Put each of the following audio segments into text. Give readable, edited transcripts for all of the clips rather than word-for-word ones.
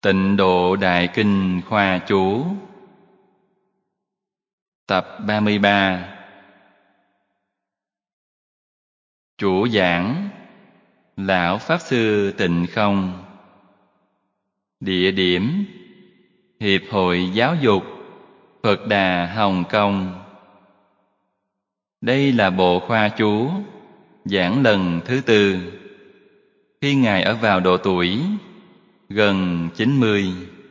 Tịnh Độ Đại Kinh Khoa Chú. Tập 33. Chủ giảng Lão Pháp Sư Tịnh Không. Địa điểm Hiệp hội Giáo dục Phật Đà Hồng Kông. Đây là bộ khoa chú giảng lần thứ tư, khi Ngài ở vào độ tuổi gần 90.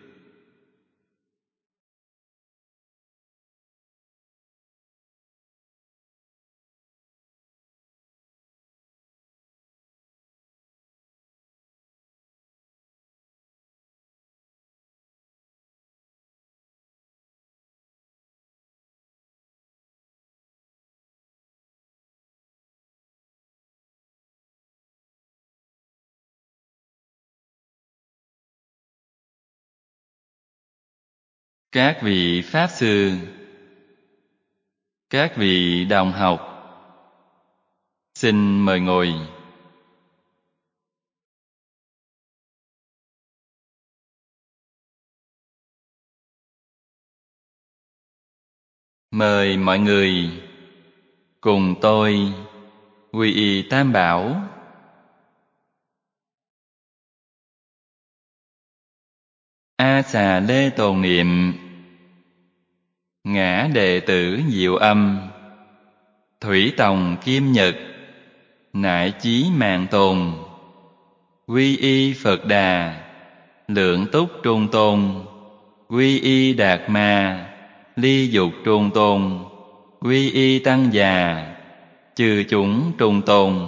Các vị Pháp Sư, các vị đồng học, xin mời ngồi. Mời mọi người cùng tôi quy y Tam Bảo. A Xà Lê Tồn Niệm. Ngã đệ tử Diệu Âm, Thủy Tòng Kim Nhật, Nại Chí Mạng Tồn. Quy y Phật Đà, Lượng Túc Trung Tôn. Quy y Đạt Ma, Ly Dục Trung Tôn. Quy y Tăng Già, Chư Chúng Trung Tôn.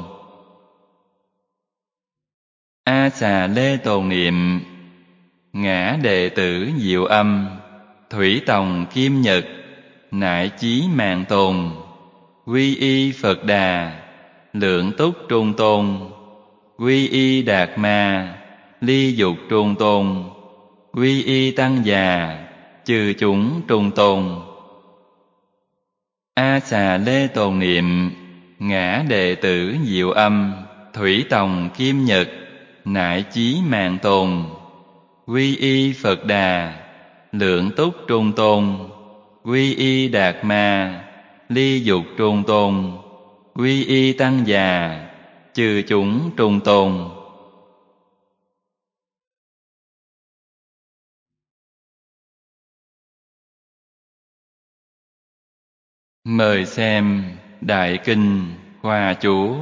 A Xà Lê Tồn Niệm. Ngã đệ tử Diệu Âm, Thủy Tòng Kim Nhật, Nại Chí Mạng Tồn. Quy y Phật Đà, Lượng Túc Trung Tôn. Quy y Đạt Ma, Ly Dục Trung Tôn. Quy y Tăng Già, Chư Chúng Trung Tôn. A Xà Lê Tồn Niệm. Ngã đệ tử Diệu Âm, Thủy Tòng Kim Nhật, Nại Chí Mạng Tồn. Quy y Phật Đà, Lượng Túc Trung Tôn. Quy y Đạt Ma, Ly Dục Trung Tôn. Quy y Tăng Già, Chư Chúng Trung Tôn. Mời xem Đại Kinh Khoa Chú,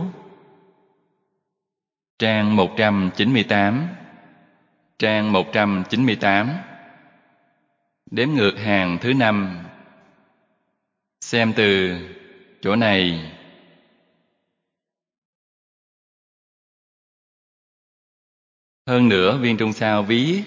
trang 198. Trang 198. Đếm ngược hàng thứ 5. Xem từ chỗ này. Hơn nữa viên trung sao viết: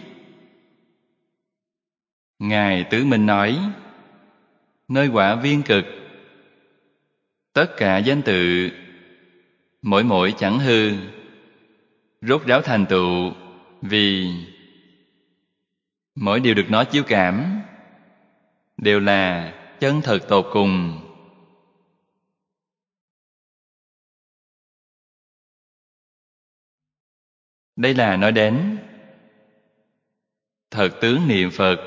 Ngài Tứ Minh nói, nơi quả viên cực, tất cả danh tự, mỗi mỗi chẳng hư, rốt ráo thành tựu, vì mỗi điều được nói chiếu cảm, đều là chân thật tột cùng. Đây là nói đến thật tướng niệm Phật.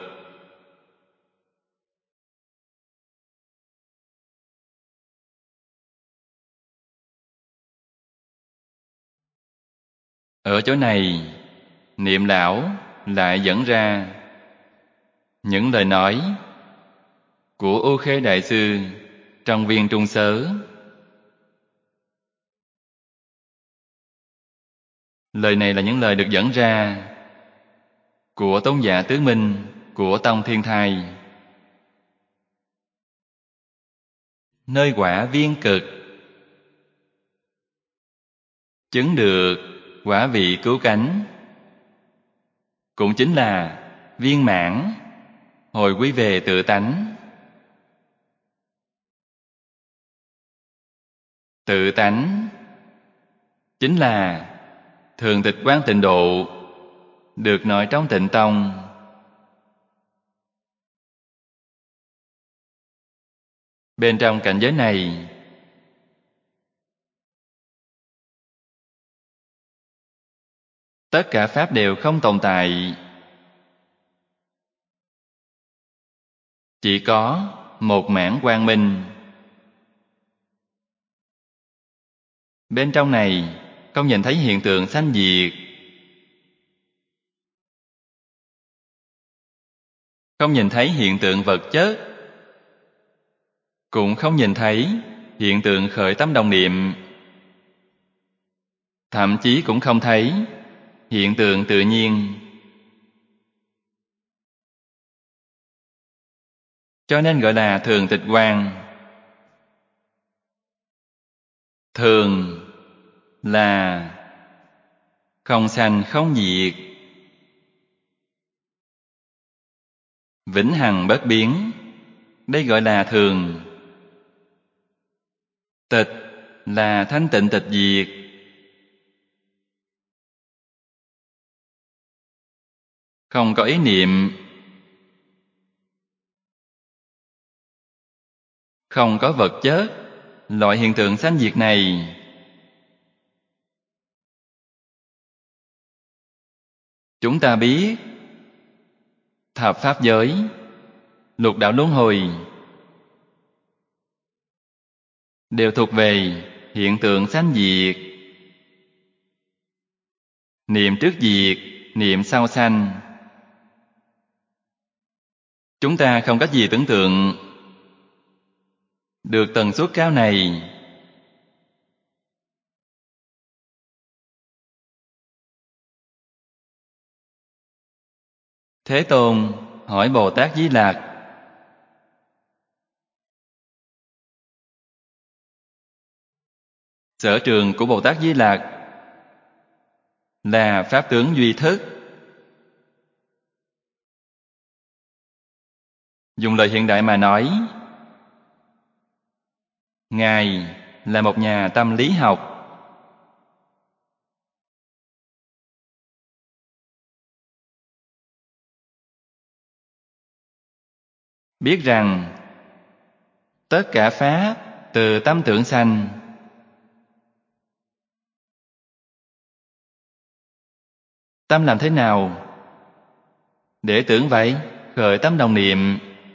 Ở chỗ này, Niệm Lão lại dẫn ra những lời nói của Ô Khê Đại Sư trong viên Trung Sớ. Lời này là những lời được dẫn ra của Tôn giả Tứ Minh của Tông Thiên Thai. Nơi quả viên cực, chứng được quả vị cứu cánh, cũng chính là viên mãn, hồi quy về tự tánh. Tự tánh chính là thường tịch quán tịnh độ, được nói trong Tịnh Tông. Bên trong cảnh giới này, tất cả pháp đều không tồn tại, chỉ có một mảng quang minh. Bên trong này không nhìn thấy hiện tượng sanh diệt, không nhìn thấy hiện tượng vật chất, cũng không nhìn thấy hiện tượng khởi tâm đồng niệm, thậm chí cũng không thấy hiện tượng tự nhiên. Cho nên gọi là thường tịch quang. Thường là không sanh không diệt, vĩnh hằng bất biến. Đây gọi là thường. Tịch là thanh tịnh tịch diệt. Không có ý niệm, không có vật chất, loại hiện tượng sanh diệt này. Chúng ta biết thập pháp giới, lục đạo luân hồi đều thuộc về hiện tượng sanh diệt. Niệm trước diệt, niệm sau sanh. Chúng ta không cách gì tưởng tượng được tần suất cao này. Thế Tôn hỏi Bồ Tát Di Lặc: sở trường của Bồ Tát Di Lặc là pháp tướng duy thức. Dùng lời hiện đại mà nói, Ngài là một nhà tâm lý học. Biết rằng tất cả pháp từ tâm tưởng sanh. Tâm làm thế nào để tưởng vậy? Khởi tâm đồng niệm.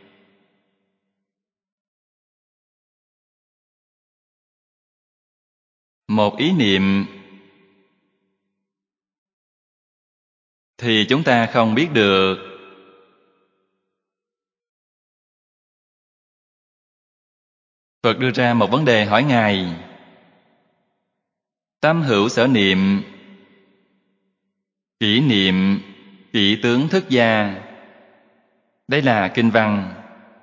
Một ý niệm thì chúng ta không biết được. Phật đưa ra một vấn đề hỏi Ngài: tâm hữu sở niệm, kỷ niệm, kỷ tướng thức gia. Đây là kinh văn.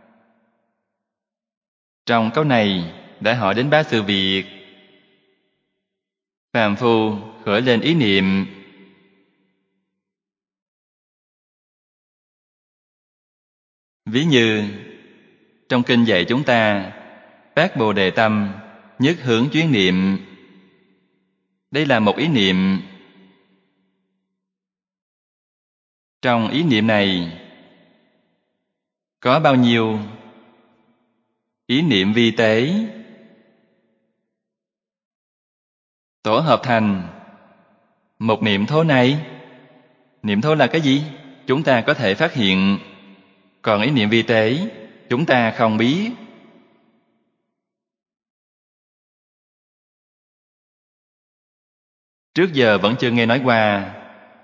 Trong câu này đã hỏi đến 3 sự việc. Phàm phu khởi lên ý niệm, ví như trong kinh dạy chúng ta phát Bồ Đề tâm, nhất hướng chuyến niệm. Đây là một ý niệm. Trong ý niệm này có bao nhiêu ý niệm vi tế tổ hợp thành một niệm thô này? Niệm thô là cái gì? Chúng ta có thể phát hiện, còn ý niệm vi tế chúng ta không biết. Trước giờ vẫn chưa nghe nói qua.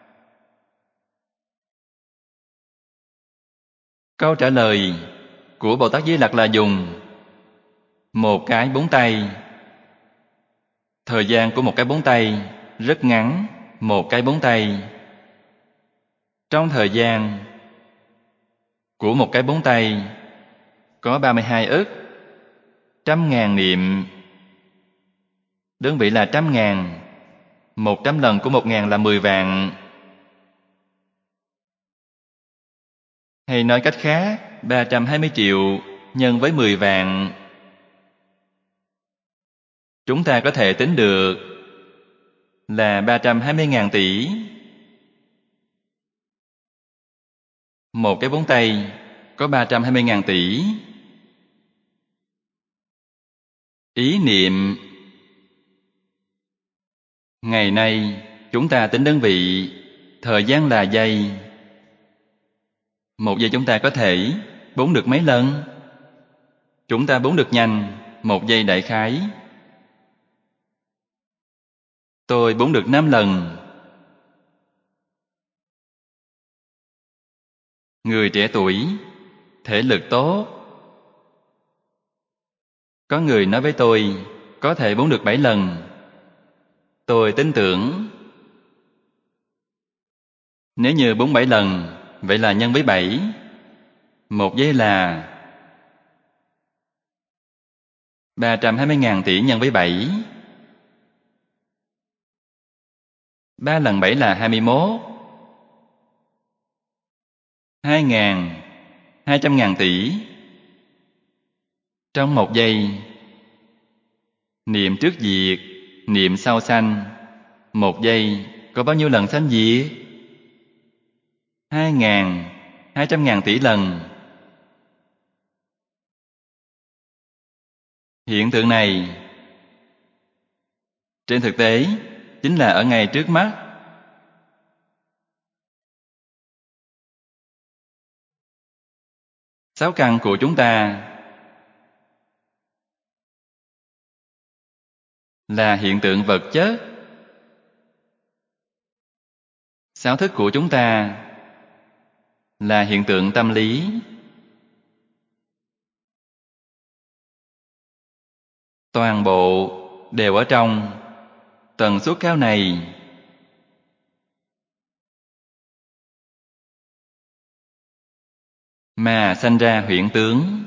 Câu trả lời của Bồ Tát Di Lặc là dùng một cái búng tay. Thời gian của một cái búng tay rất ngắn. Một cái búng tay. Trong thời gian của một cái búng tay có 32 ức, 100.000 niệm. Đơn vị là 100.000. 100 lần của 1.000 là 10 vạn. Hay nói cách khác, 320 triệu nhân với 10 vạn. Chúng ta có thể tính được là 320.000 tỷ. Một cái búng tay có 320.000 tỷ. Ý niệm. Ngày nay chúng ta tính đơn vị, thời gian là giây. Một giây chúng ta có thể búng được mấy lần? Chúng ta búng được nhanh, 1 giây đại khái. Tôi búng được 5 lần. Người trẻ tuổi, thể lực tốt. Có người nói với tôi, có thể búng được 7 lần. Tôi tin tưởng. Nếu như búng 7 lần, vậy là nhân với 7. 1 giây là 320.000 tỷ nhân với 7. 3 lần 7 là 21. 2.200.000 tỷ. Trong 1 giây, niệm trước diệt, niệm sau sanh. 1 giây có bao nhiêu lần sanh diệt? 2.200.000 tỷ lần. Hiện tượng này trên thực tế chính là ở ngay trước mắt. Sáu căn của chúng ta là hiện tượng vật chất. Sáu thức của chúng ta là hiện tượng tâm lý. Toàn bộ đều ở trong tần suất cao này. Mà sanh ra huyễn tướng.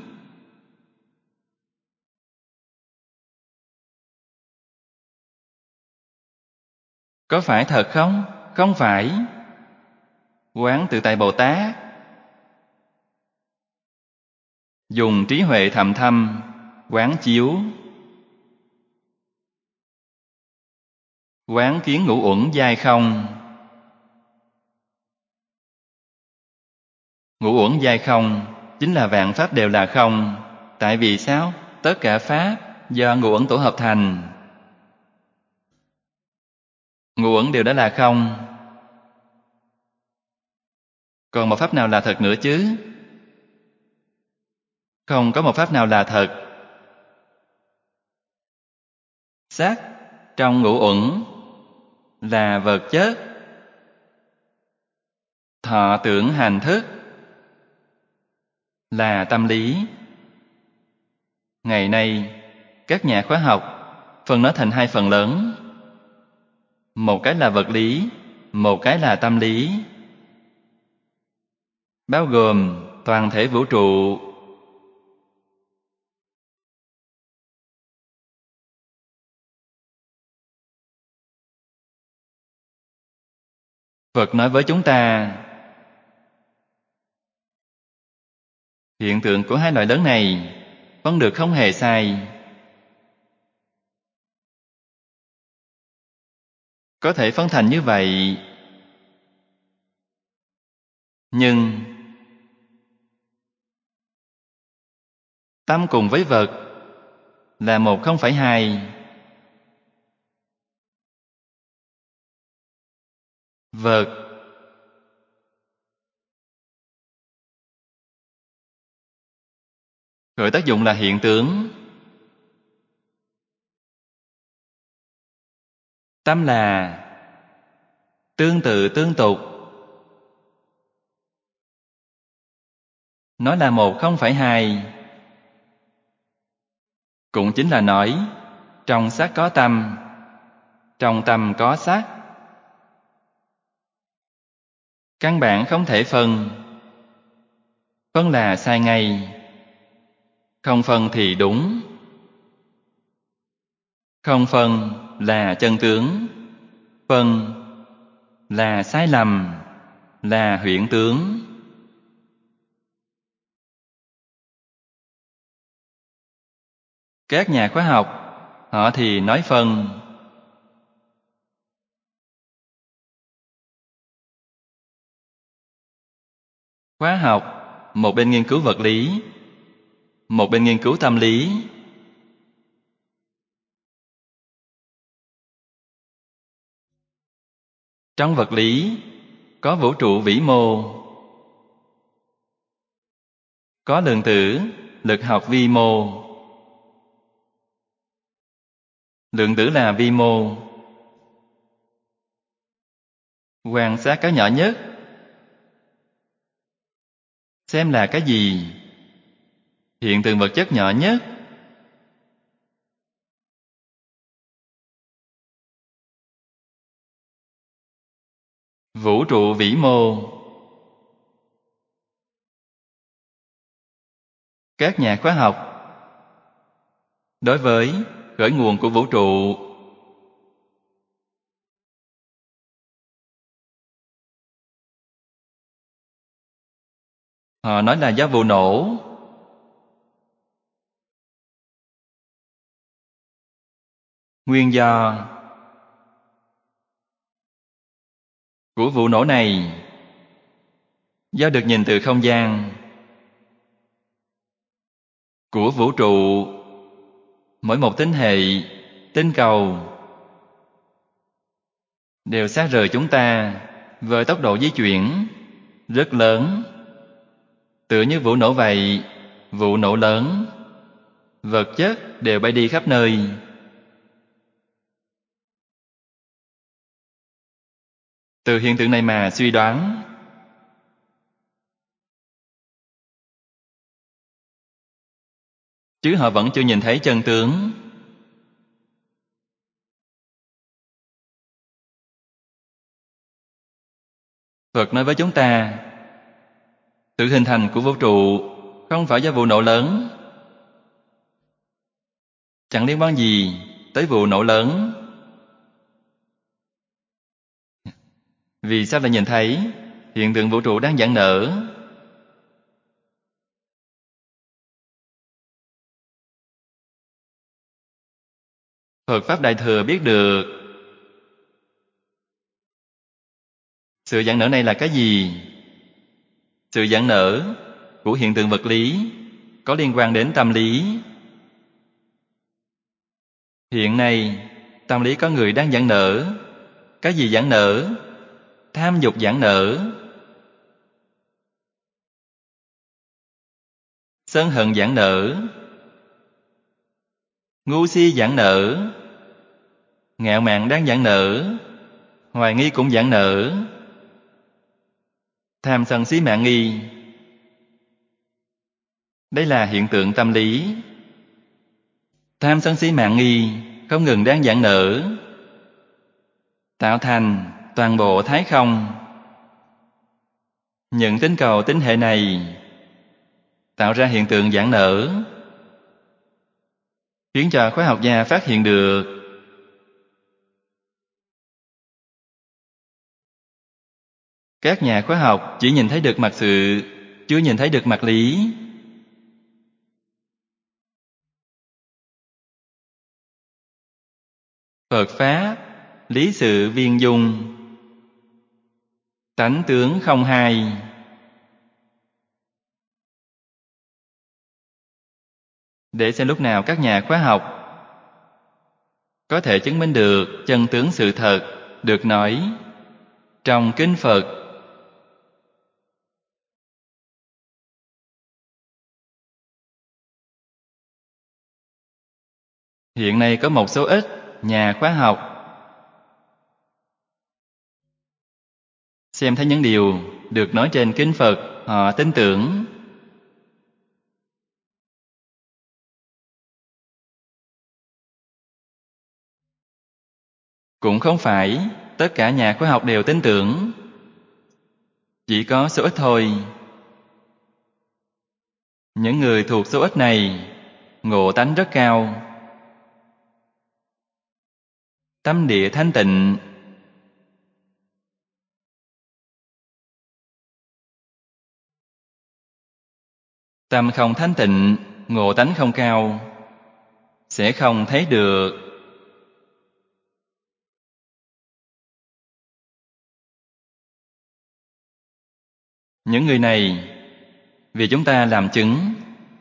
Có phải thật không? Không phải. Quán Tự Tại Bồ Tát dùng trí huệ thầm thâm quán chiếu, quán kiến ngũ uẩn giai không. Ngũ uẩn giai không chính là vạn pháp đều là không. Tại vì sao? Tất cả pháp do ngũ uẩn tổ hợp thành. Ngũ uẩn đều đã là không. Còn một pháp nào là thật nữa chứ? Không có một pháp nào là thật. Sắc trong ngũ uẩn là vật chất. Thọ tưởng hành thức là tâm lý. Ngày nay, các nhà khoa học phân nó thành 2 phần lớn. Một cái là vật lý, một cái là tâm lý. Bao gồm toàn thể vũ trụ. Phật nói với chúng ta, hiện tượng của 2 loại lớn này phân được không hề sai. Có thể phân thành như vậy. Nhưng tâm cùng với vật là 1 không phải 2. Vật khởi tác dụng là hiện tướng. Tâm là tương tự tương tục. Nó là 1 không phải 2. Cũng chính là nói trong sắc có tâm, trong tâm có sắc. Căn bản không thể phân. Phân là sai ngay. Không phân thì đúng. Không phân là chân tướng. Phân là sai lầm, là huyễn tướng. Các nhà khoa học họ thì nói phân. Khoa học một bên nghiên cứu vật lý, một bên nghiên cứu tâm lý. Trong vật lý có vũ trụ vĩ mô, Có lượng tử, lực học vi mô. Lượng tử là vi mô. Quan sát cái nhỏ nhất. Xem là cái gì? Hiện tượng vật chất nhỏ nhất. Vũ trụ vĩ mô. Các nhà khoa học đối với khởi nguồn của vũ trụ họ nói là do vụ nổ. Nguyên do của vụ nổ này do được nhìn từ không gian của vũ trụ. Mỗi một tinh hệ, tinh cầu đều xa rời chúng ta với tốc độ di chuyển rất lớn. Tựa như vụ nổ vậy, vụ nổ lớn, vật chất đều bay đi khắp nơi. Từ hiện tượng này mà suy đoán, chứ họ vẫn chưa nhìn thấy chân tướng. Phật nói với chúng ta, sự hình thành của vũ trụ không phải do vụ nổ lớn. Chẳng liên quan gì tới vụ nổ lớn. Vì sao lại nhìn thấy hiện tượng vũ trụ đang giãn nở? Phật Pháp Đại Thừa biết được sự giãn nở này là cái gì? Sự giãn nở của hiện tượng vật lý có liên quan đến tâm lý. Hiện nay, tâm lý có người đang giãn nở. Cái gì giãn nở? Tham dục giãn nở, sân hận giãn nở, ngu si giãn nở, ngạo mạn đang giãn nở, hoài nghi cũng giãn nở, tham sân si mạn nghi. Đây là hiện tượng tâm lý. Tham sân si mạn nghi không ngừng đang giãn nở, tạo thành toàn bộ thái không. Những tinh cầu tinh hệ này tạo ra hiện tượng giãn nở, khiến cho khoa học gia phát hiện được các nhà khoa học chỉ nhìn thấy được mặt sự, chưa nhìn thấy được mặt lý. Phật Pháp, lý sự viên dung, tánh tướng không hai. Để xem lúc nào các nhà khoa học có thể chứng minh được chân tướng sự thật được nói trong kinh Phật. Hiện nay có một số ít nhà khoa học xem thấy những điều được nói trên kinh Phật, họ tin tưởng. Cũng không phải tất cả nhà khoa học đều tin tưởng, chỉ có số ít thôi. Những người thuộc số ít này ngộ tánh rất cao, tâm địa thanh tịnh, tâm không thanh tịnh, ngộ tánh không cao, sẽ không thấy được. Những người này vì chúng ta làm chứng,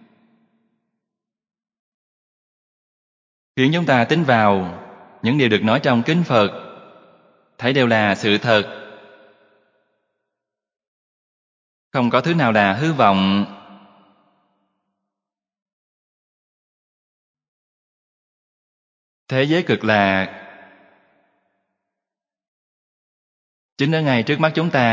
khiến chúng ta tin vào những điều được nói trong kinh Phật, thấy đều là sự thật, không có thứ nào là hư vọng. Thế giới cực lạc chính ở ngay trước mắt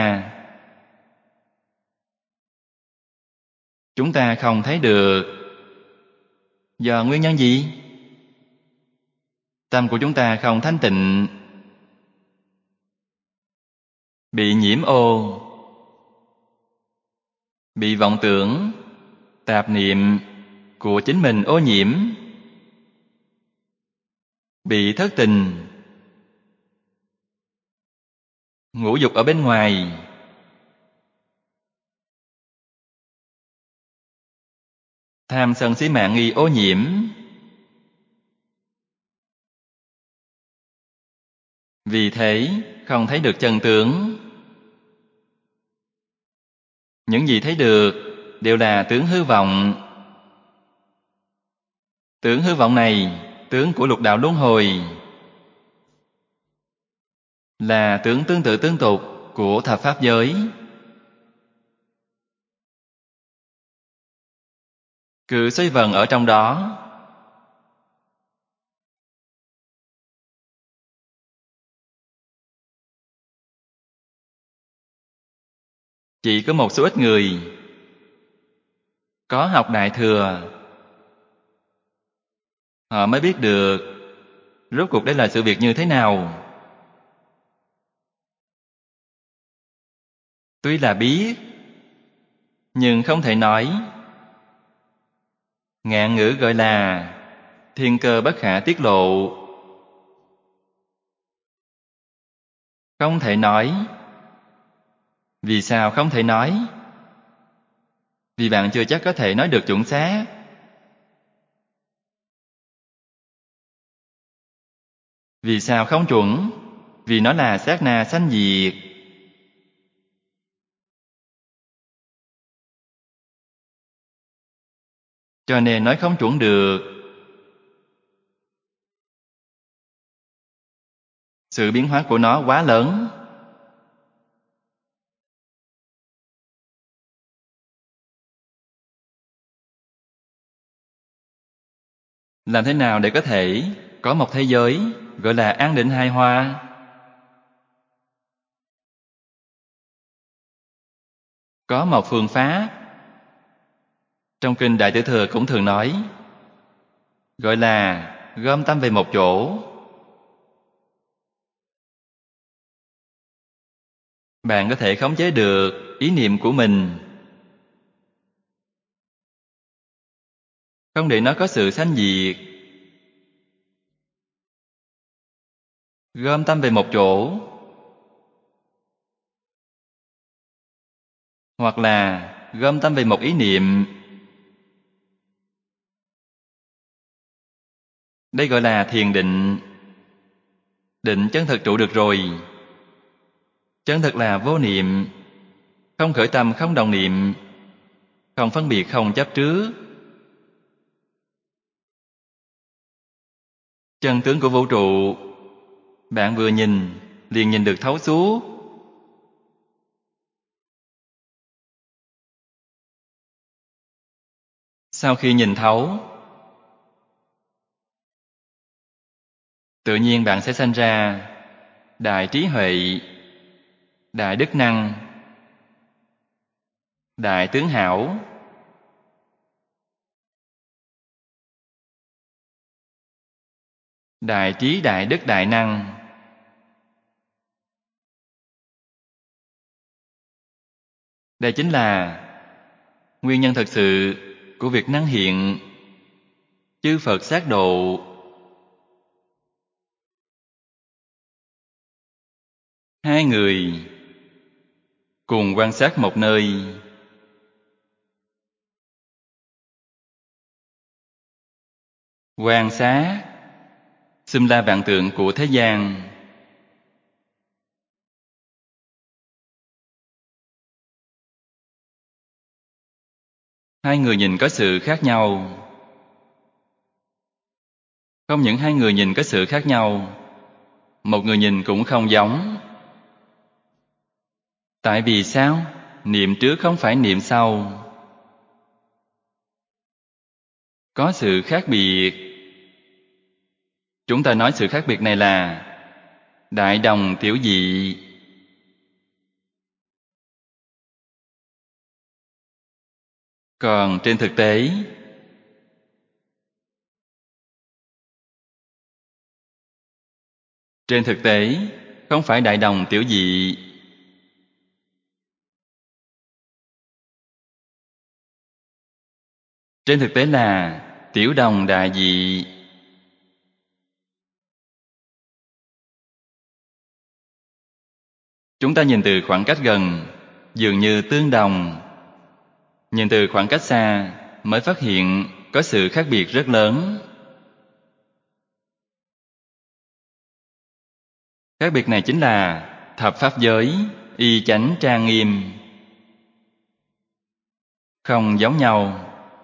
chúng ta không thấy được. Do nguyên nhân gì? Tâm của chúng ta không thanh tịnh, bị nhiễm ô, bị vọng tưởng, tạp niệm của chính mình ô nhiễm, bị thất tình, ngũ dục ở bên ngoài, tham sân si mạng nghi ô nhiễm. Vì thế không thấy được chân tướng. Những gì thấy được đều là tướng hư vọng. Tướng hư vọng này, tướng của lục đạo luân hồi, là tướng tương tự tương tục của thập pháp giới. Cứ xoay vần ở trong đó. Chỉ có một số ít người có học Đại Thừa, họ mới biết được rốt cuộc đây là sự việc như thế nào. Tuy là biết, nhưng không thể nói. Ngạn ngữ gọi là thiên cơ bất khả tiết lộ. Không thể nói. Vì sao không thể nói? Vì bạn chưa chắc có thể nói được chuẩn xác. Vì sao không chuẩn? Vì nó là sát na sanh diệt. Cho nên nói không chuẩn được. Sự biến hóa của nó quá lớn. Làm thế nào để có thể có một thế giới gọi là an định hài hòa? Có một phương pháp. Trong kinh Đại Tiểu Thừa cũng thường nói, gọi là gom tâm về một chỗ. Bạn có thể khống chế được ý niệm của mình, không để nó có sự sanh diệt. Gom tâm về một chỗ, hoặc là gom tâm về một ý niệm. Đây gọi là thiền định. Định chân thực trụ được rồi. Chân thực là vô niệm, không khởi tâm, không động niệm, không phân biệt, không chấp trước. Chân tướng của vũ trụ, bạn vừa nhìn liền nhìn được thấu suốt. Sau khi nhìn thấu, tự nhiên bạn sẽ sanh ra đại trí huệ, đại đức năng, đại tướng hảo. Đại trí, đại đức, đại năng. Đây chính là nguyên nhân thật sự của việc năng hiện chư Phật sát độ. Hai người cùng quan sát một nơi, quan sát xâm la vạn tượng của thế gian. Hai người nhìn có sự khác nhau. Không những hai người nhìn có sự khác nhau, một người nhìn cũng không giống. Tại vì sao? Niệm trước không phải niệm sau. Có sự khác biệt. Chúng ta nói sự khác biệt này là đại đồng tiểu dị. Còn trên thực tế không phải đại đồng tiểu dị. Trên thực tế là tiểu đồng đại dị. Chúng ta nhìn từ khoảng cách gần dường như tương đồng, nhìn từ khoảng cách xa mới phát hiện có sự khác biệt rất lớn. Khác biệt này chính là thập pháp giới y chánh trang nghiêm, không giống nhau.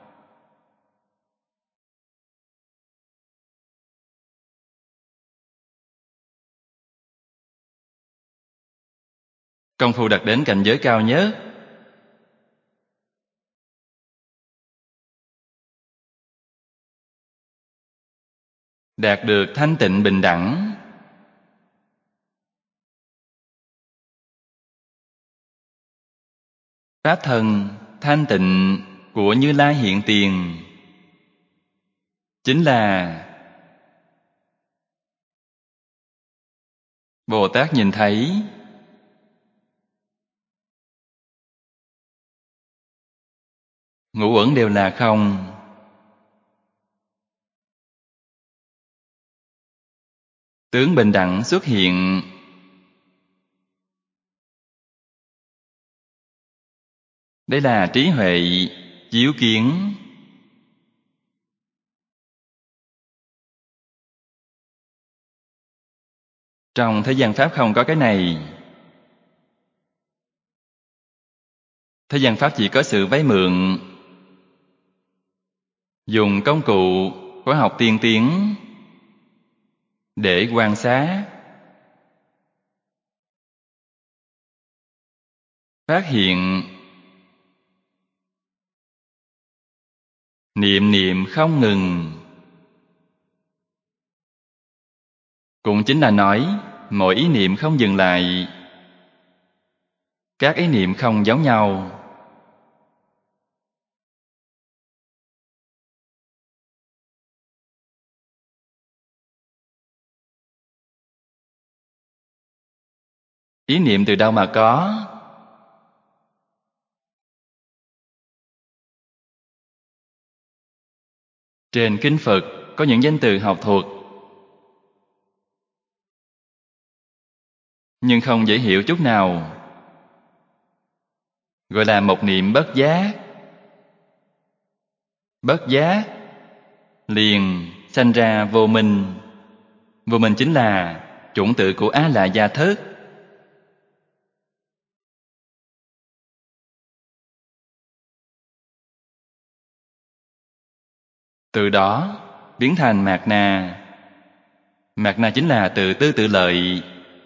Công phu đạt đến cảnh giới cao nhất, đạt được thanh tịnh bình đẳng. Pháp thân thanh tịnh của Như Lai hiện tiền chính là Bồ Tát nhìn thấy ngũ uẩn đều là không. Tướng bình đẳng xuất hiện. Đây là trí huệ chiếu kiến. Trong thế gian Pháp không có cái này. Thế gian Pháp chỉ có sự vay mượn, dùng công cụ khoa học tiên tiến để quan sát, phát hiện, niệm niệm không ngừng. Cũng chính là nói mỗi ý niệm không dừng lại. Các ý niệm không giống nhau. Ý niệm từ đâu mà có? Trên kinh Phật có những danh từ học thuật, nhưng không dễ hiểu chút nào. Gọi là một niệm bất giác. Bất giác liền sanh ra vô minh. Vô minh chính là chủng tử của Á La Gia Thức. Từ đó biến thành mạt na. Mạt na chính là tự tư tự lợi.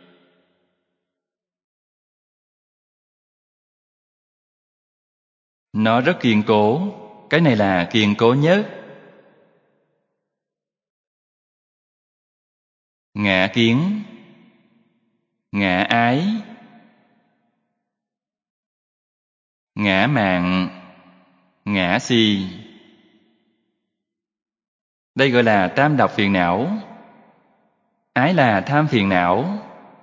Nó rất kiên cố. Cái này là kiên cố nhất. Ngã kiến, ngã ái, ngã mạn, ngã si. Đây gọi là tam độc phiền não. Ái là tham phiền não,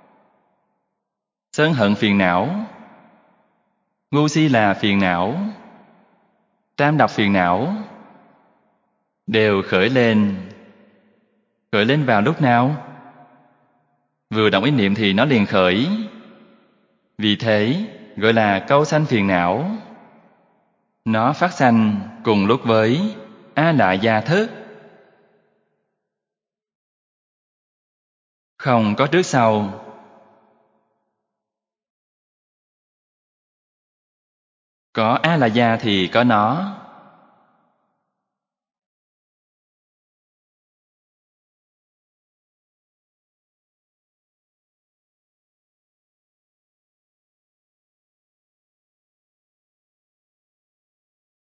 sân hận phiền não, ngu si là phiền não. Tam độc phiền não đều khởi lên. Khởi lên vào lúc nào? Vừa động ý niệm thì nó liền khởi. Vì thế gọi là câu sanh phiền não. Nó phát sanh cùng lúc với A La Gia Thức. Không có trước sau. Có A La Gia thì có nó.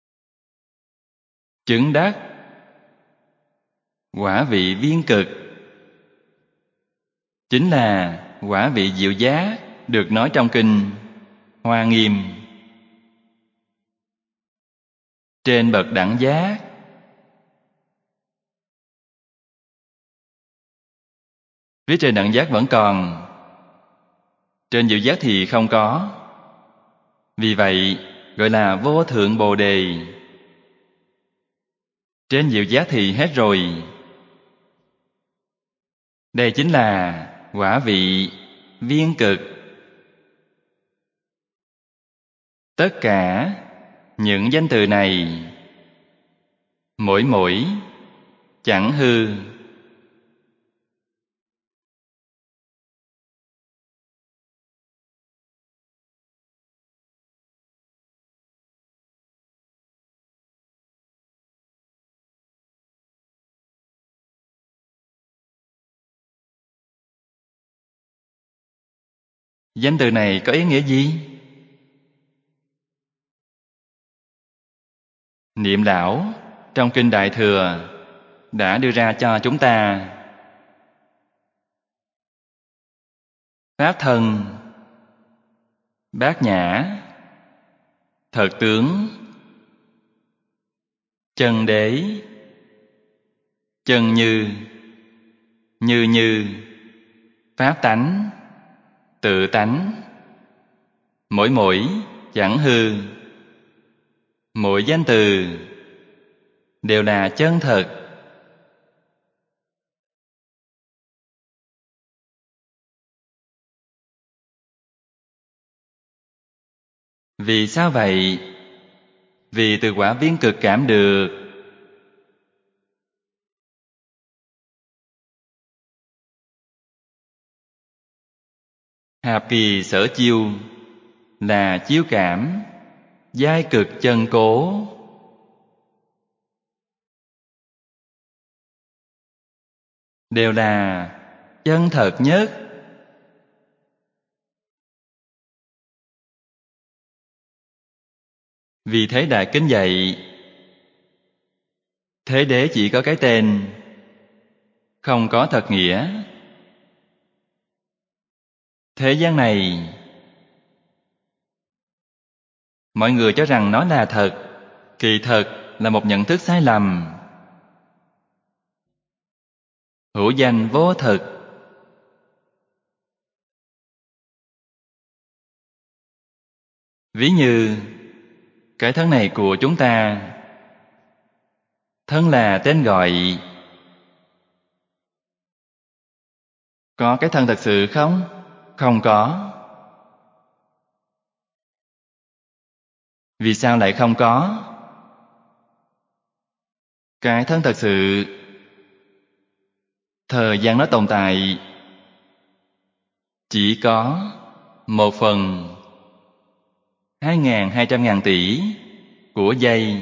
Chứng đắc quả vị viên cực. chính là quả vị diệu giác được nói trong kinh Hoa Nghiêm. Trên bậc đẳng giác, phía trên đẳng giác vẫn còn, trên diệu giác thì không có. Vì vậy gọi là vô thượng bồ đề. Trên diệu giác thì hết rồi. Đây chính là quả vị viên cực. Tất cả những danh từ này mỗi mỗi chẳng hư. Danh từ này có ý nghĩa gì? Niệm lão trong kinh Đại Thừa đã đưa ra cho chúng ta. Pháp thân, bát nhã, thật tướng, chân đế, chân như, như như, pháp tánh, tự tánh, mỗi mỗi chẳng hư. Mỗi danh từ đều là chân thật. Vì sao vậy? Vì từ quả viên cực cảm được. Hạp kỳ sở chiêu là chiếu cảm, giai cực chân cố. Đều là chân thật nhất. Vì thế Đại Kinh dạy, thế đế chỉ có cái tên, không có thật nghĩa. Thế gian này, mọi người cho rằng nó là thật, kỳ thật là một nhận thức sai lầm. Hữu danh vô thực. Ví như cái thân này của chúng ta, thân là tên gọi. Có cái thân thật sự không? Không có. Vì sao lại không có? Cái thân thật sự, thời gian nó tồn tại chỉ có 1/2200.000 tỷ của giây.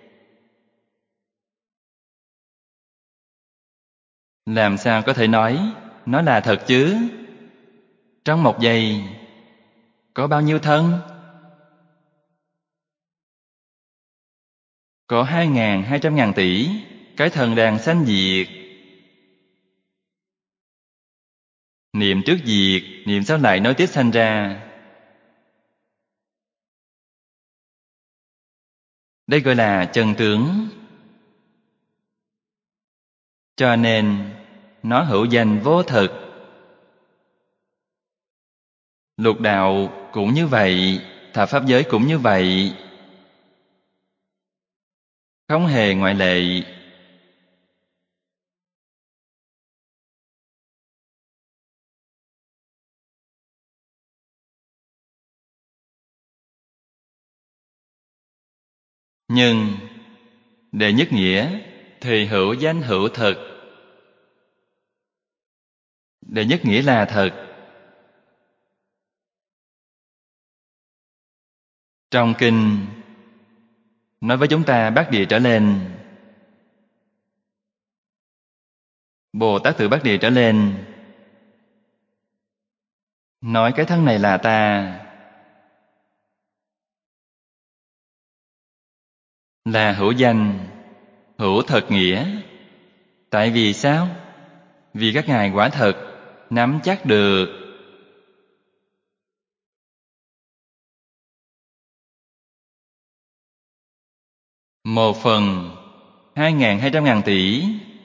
Làm sao có thể nói nó là thật chứ? Trong một giây có bao nhiêu thân? Có 2200.000 tỷ cái thân đang sanh diệt. Niệm trước diệt, niệm sau lại nối tiếp sanh ra. Đây gọi là chân tướng. Cho nên nó hữu danh vô thực. Lục đạo cũng như vậy, thập pháp giới cũng như vậy, không hề ngoại lệ. Nhưng đệ nhất nghĩa thì hữu danh hữu thực. Đệ nhất nghĩa là thật. Trong kinh nói với chúng ta bát địa trở lên, Bồ Tát từ bát địa trở lên, nói cái thân này là ta, là hữu danh hữu thật nghĩa. Tại vì sao? Vì các ngài quả thật nắm chắc được. Một phần 2.200.000 tỷ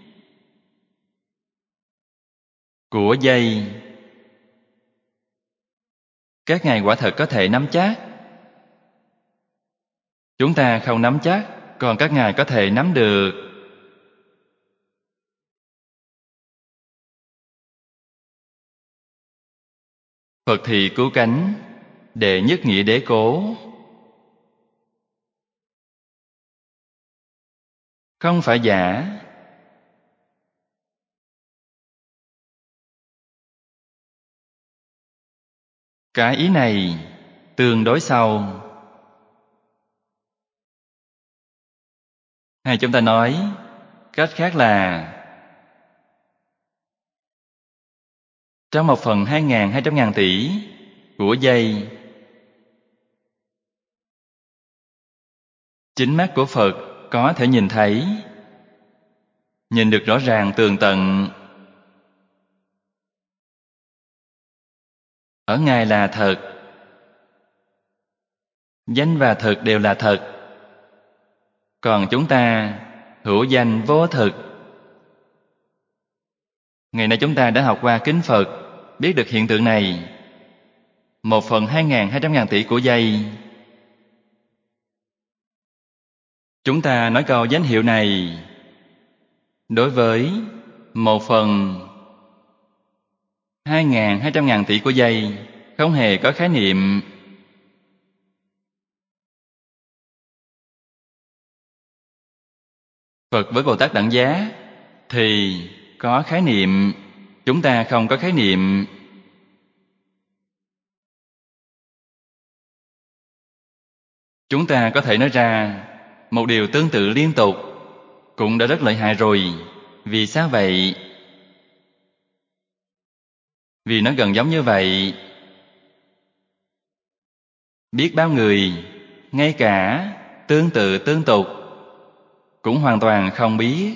của giây, các ngài quả thật có thể nắm chắc. Chúng ta không nắm chắc, còn các ngài có thể nắm được. Phật thì cứu cánh, đệ nhất nghĩa đế cố. Không phải giả. Cái ý này tương đối sâu. Hay chúng ta nói cách khác là trong 1/2 200.000 tỷ của giây, chính mắt của Phật có thể nhìn thấy, nhìn được rõ ràng tường tận. Ở Ngài là thật, danh và thực đều là thật. Còn chúng ta hữu danh vô thực. Ngày nay chúng ta đã học qua kinh Phật, biết được hiện tượng này. 1/2 200.000 tỷ của giây. Chúng ta nói câu danh hiệu này đối với 1/2 200.000 tỷ của giây không hề có khái niệm. Phật với Bồ Tát Đẳng Giá thì có khái niệm, chúng ta không có khái niệm. Chúng ta có thể nói ra một điều tương tự liên tục cũng đã rất lợi hại rồi. Vì sao vậy? Vì nó gần giống như vậy. Biết bao người, ngay cả tương tự tương tục cũng hoàn toàn không biết.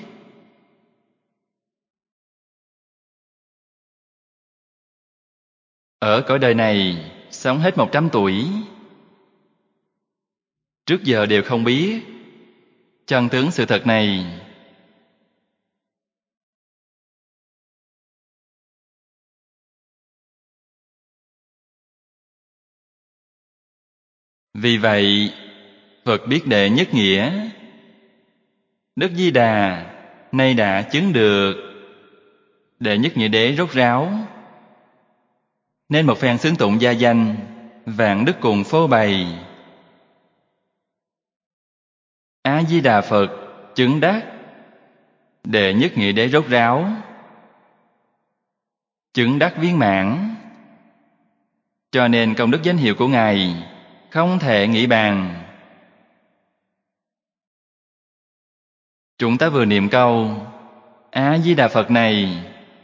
Ở cõi đời này sống hết 100 tuổi, trước giờ đều không biết chân tướng sự thật này. Vì vậy, Phật biết đệ nhất nghĩa. Đức Di Đà nay đã chứng được đệ nhất nghĩa đế rốt ráo, nên một phen xướng tụng gia danh, vạn đức cùng phô bày. A Di Đà Phật chứng đắc đệ nhất nghĩa đế rốt ráo, chứng đắc viên mãn. Cho nên công đức danh hiệu của Ngài không thể nghĩ bàn. Chúng ta vừa niệm câu A Di Đà Phật này,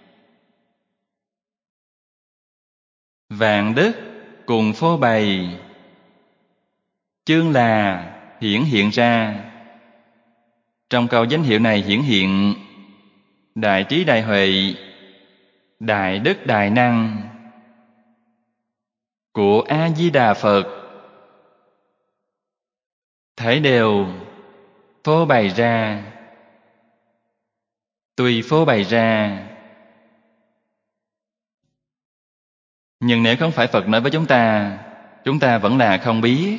vạn đức cùng phô bày, chương là hiển hiện ra. Trong câu danh hiệu này hiển hiện đại trí đại huệ, đại đức đại năng của A Di Đà Phật, thấy đều phô bày ra. Tùy phô bày ra. Nhưng nếu không phải Phật nói với chúng ta vẫn là không biết.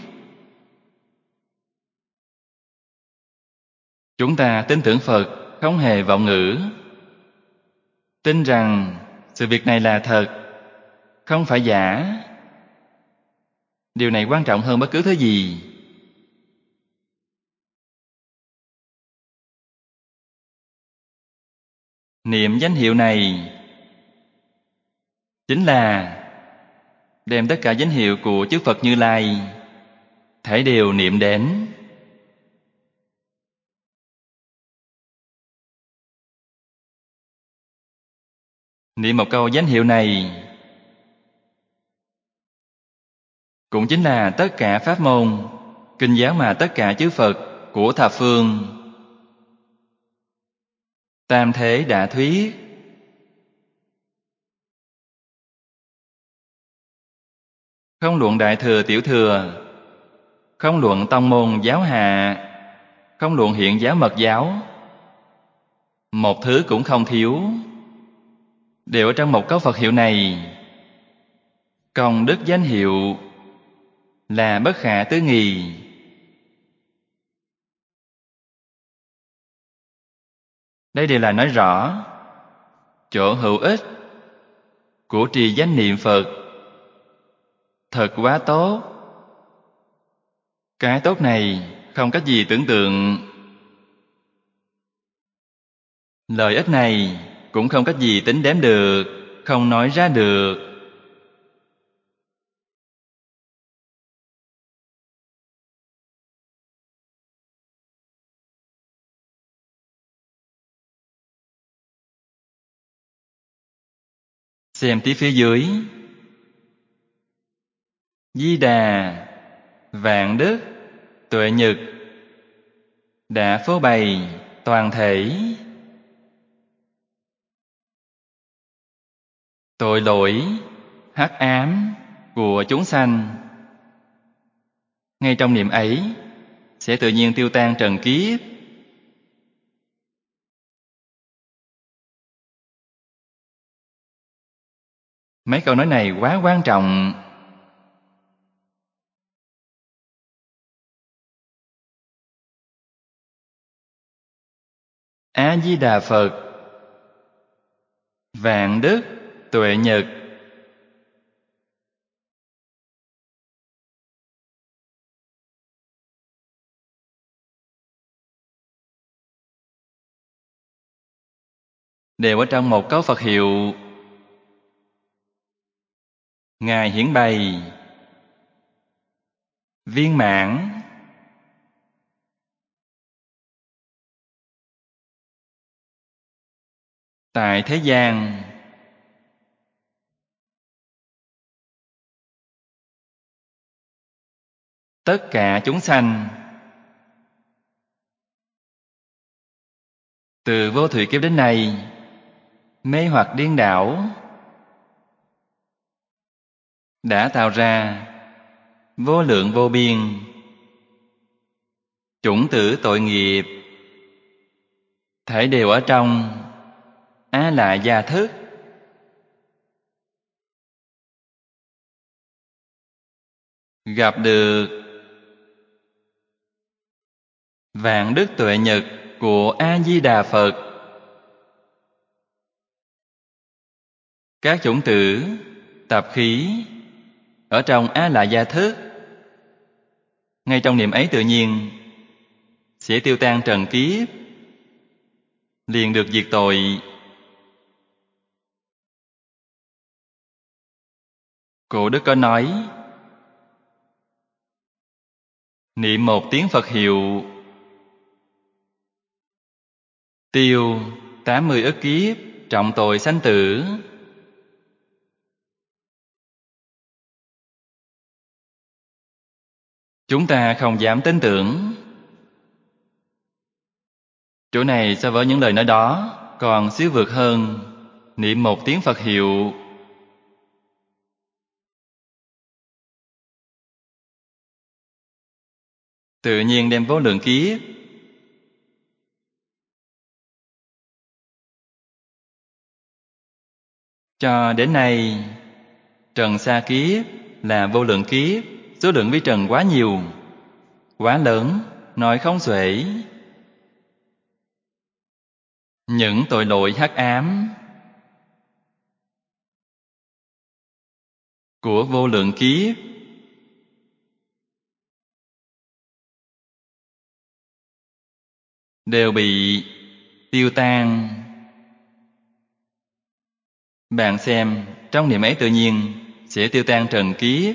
Chúng ta tin tưởng Phật không hề vọng ngữ, tin rằng sự việc này là thật, không phải giả. Điều này quan trọng hơn bất cứ thứ gì. Niệm danh hiệu này chính là đem tất cả danh hiệu của chư Phật Như Lai thảy đều niệm đến. Niệm một câu danh hiệu này cũng chính là tất cả pháp môn kinh giáo mà tất cả chư Phật của thập phương tam thế đã thuyết. không luận đại thừa tiểu thừa, không luận tông môn giáo hạ, không luận hiện giáo mật giáo, một thứ cũng không thiếu, đều ở trong một câu Phật hiệu này. Công đức danh hiệu là bất khả tư nghì. Đây đều là nói rõ chỗ hữu ích của trì danh niệm Phật thật quá tốt. Cái tốt này không cách gì tưởng tượng. Lợi ích này cũng không cách gì tính đếm được, không nói ra được. Xem tiếp phía dưới. Di Đà, vạn đức, tuệ nhật, đã phô bày toàn thể tội lỗi hắc ám của chúng sanh. Ngay trong niệm ấy sẽ tự nhiên tiêu tan trần kiếp. Mấy câu nói này quá quan trọng. A Di Đà Phật, vạn đức, tuệ nhật, đều ở trong một câu Phật hiệu. Ngài hiển bày viên mãn. Tại thế gian tất cả chúng sanh từ vô thủy kiếp đến nay mê hoặc điên đảo, đã tạo ra vô lượng vô biên chủng tử tội nghiệp, thể đều ở trong A Lại Gia Thức. Gặp được vạn đức tuệ nhật của A Di Đà Phật, các chủng tử tập khí ở trong A Lại Gia Thức, ngay trong niệm ấy tự nhiên sẽ tiêu tan trần kiếp, liền được diệt tội. Cổ đức có nói, niệm một tiếng Phật hiệu tiêu 80 ức kiếp trọng tội sanh tử. Chúng ta không dám tin tưởng. Chỗ này so với những lời nói đó còn xíu vượt hơn. Niệm một tiếng Phật hiệu tự nhiên đem vô lượng kiếp cho đến nay. Trần sa kiếp là vô lượng kiếp, số lượng vi trần quá nhiều, quá lớn, nói không xuể. Những tội lỗi hắc ám của vô lượng kiếp đều bị tiêu tan. Bạn xem, trong niệm ấy tự nhiên sẽ tiêu tan trần kiếp.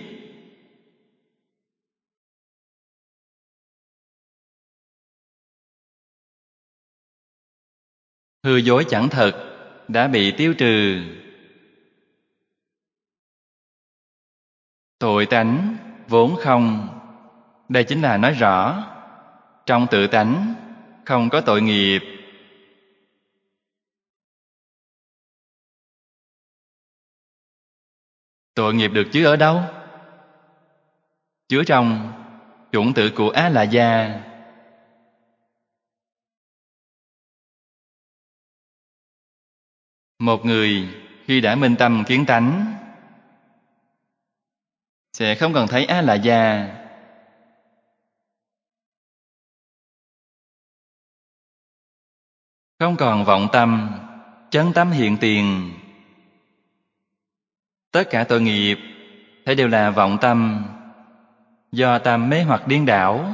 Hư dối chẳng thật đã bị tiêu trừ. Tội tánh vốn không. Đây chính là nói rõ trong tự tánh không có tội nghiệp. Tội nghiệp được chứ ở đâu? chứa trong chủng tử của A La Gia. Một người khi đã minh tâm kiến tánh sẽ không còn thấy A La Gia, không còn vọng tâm, chân tâm hiện tiền. Tất cả tội nghiệp thế đều là vọng tâm, do tâm mê hoặc điên đảo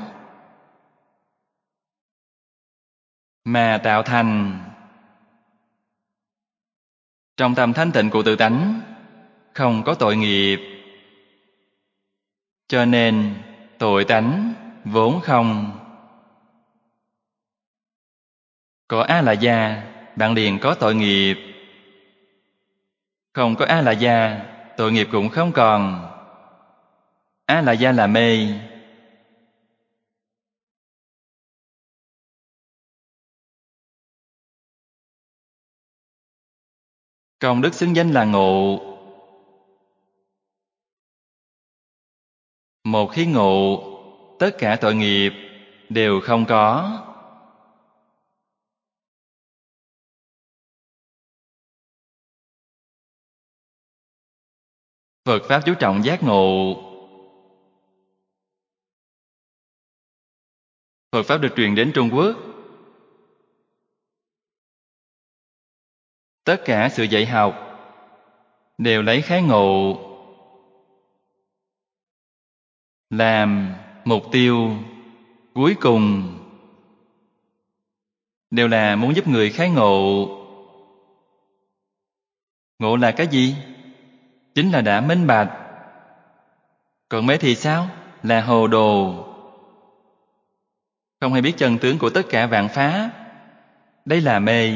mà tạo thành. Trong tâm thanh tịnh của tự tánh không có tội nghiệp, cho nên tội tánh vốn không. Có A La Gia, bạn liền có tội nghiệp. Không có A La Gia, tội nghiệp cũng không còn. A La Gia là mê. Công đức xứng danh là ngộ. Một khi ngộ, tất cả tội nghiệp đều không có. Phật Pháp chú trọng giác ngộ. Phật Pháp được truyền đến Trung Quốc. Tất cả sự dạy học đều lấy khái ngộ làm mục tiêu cuối cùng, đều là muốn giúp người khái ngộ. Ngộ là cái gì? Chính là đã minh bạch. Còn mê thì sao? Là hồ đồ, không hay biết chân tướng của tất cả vạn pháp. Đây là mê.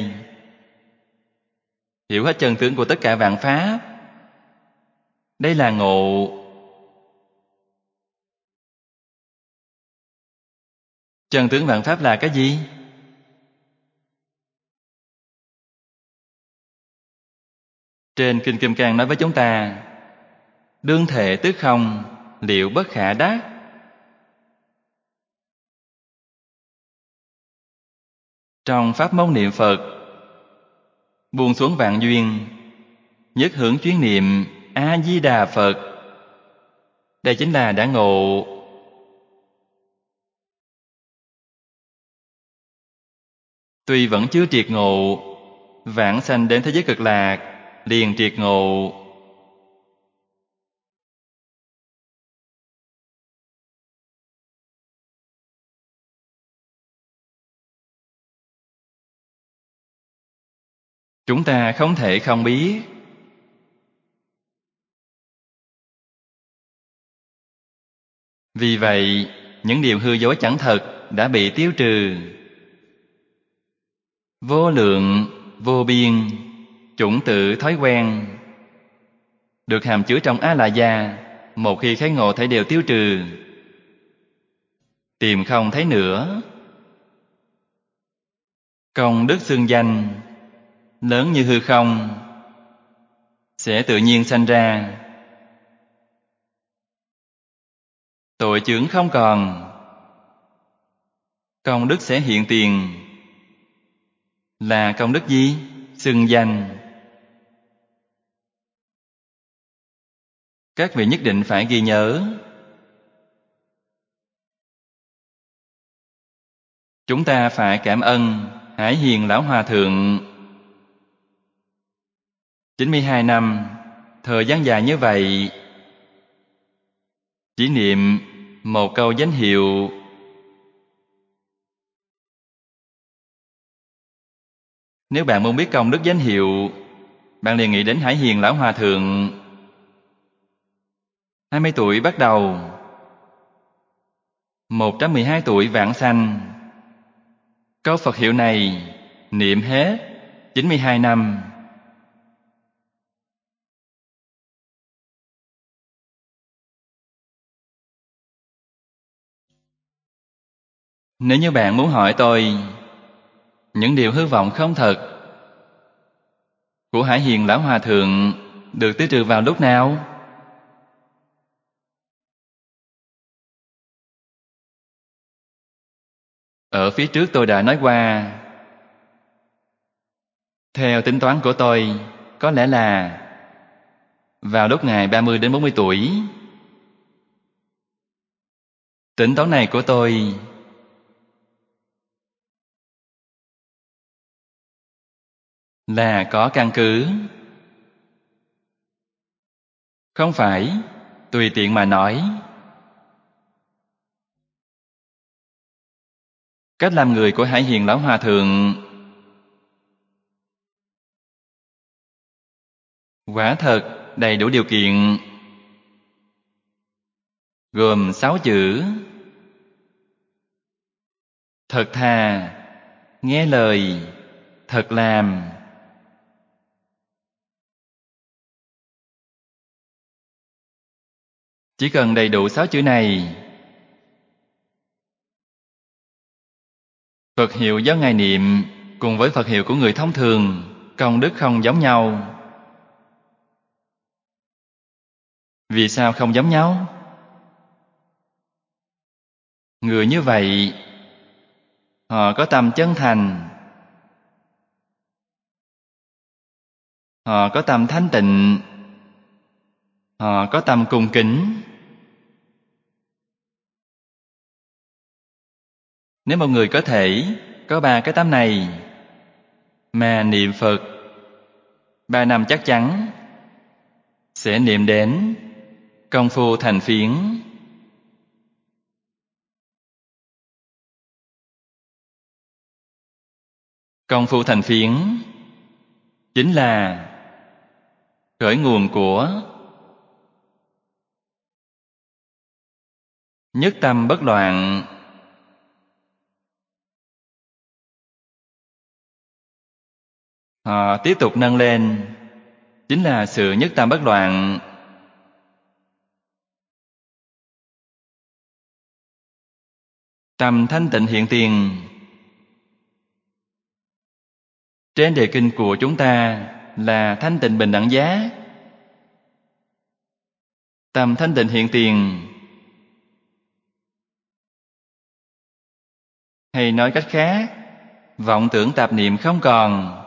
Hiểu hết chân tướng của tất cả vạn pháp, đây là ngộ. Chân tướng vạn pháp là cái gì? Trên Kinh Kim Cang nói với chúng ta: đương thể tức không, liệu bất khả đắc. Trong pháp môn niệm Phật, buông xuống vạn duyên, nhất hưởng chuyến niệm A Di Đà Phật. Đây chính là đã ngộ. Tuy vẫn chưa triệt ngộ, vãng sanh đến thế giới cực lạc liền triệt ngộ. Chúng ta không thể không biết. Vì vậy, những điều hư dối chẳng thật đã bị tiêu trừ. Vô lượng, vô biên, chủng tử thói quen được hàm chứa trong A La Gia, một khi khai ngộ thể đều tiêu trừ, tìm không thấy nữa. Công đức xưng danh lớn như hư không sẽ tự nhiên sanh ra. Tội chướng không còn, công đức sẽ hiện tiền. Là công đức gì? Xưng danh. Các vị nhất định phải ghi nhớ. Chúng ta phải cảm ơn Hải Hiền Lão Hòa Thượng. 92 năm, thời gian dài như vậy, chỉ niệm một câu danh hiệu. Nếu bạn muốn biết công đức danh hiệu, bạn liền nghĩ đến Hải Hiền Lão Hòa Thượng. 20 tuổi bắt đầu, 112 tuổi vãng sanh. Câu Phật hiệu này niệm hết 92 năm. Nếu như bạn muốn hỏi tôi những điều hư vọng không thật của Hải Hiền Lão Hòa Thượng được tiêu trừ vào lúc nào? Ở phía trước tôi đã nói qua, theo tính toán của tôi, có lẽ là vào lúc Ngài 30 đến 40 tuổi. Tính toán này của tôi là có căn cứ, không phải tùy tiện mà nói. Cách làm người của Hải Hiền Lão Hòa Thượng quả thật đầy đủ điều kiện, gồm 6 chữ: thật thà, nghe lời, thật làm. Chỉ cần đầy đủ 6 chữ này, Phật hiệu do Ngài niệm cùng với Phật hiệu của người thông thường, công đức không giống nhau. Vì sao không giống nhau? Người như vậy, họ có tâm chân thành, họ có tâm thanh tịnh, họ có tâm cung kính. Nếu một người có thể có 3 cái tâm này mà niệm Phật 3 năm, chắc chắn sẽ niệm đến công phu thành phiến. Công phu thành phiến chính là khởi nguồn của nhất tâm bất loạn. Họ tiếp tục nâng lên chính là sự nhất tâm bất loạn. Tâm thanh tịnh hiện tiền. Trên đề kinh của chúng ta là thanh tịnh bình đẳng giác. Tâm thanh tịnh hiện tiền, hay nói cách khác, vọng tưởng tạp niệm không còn.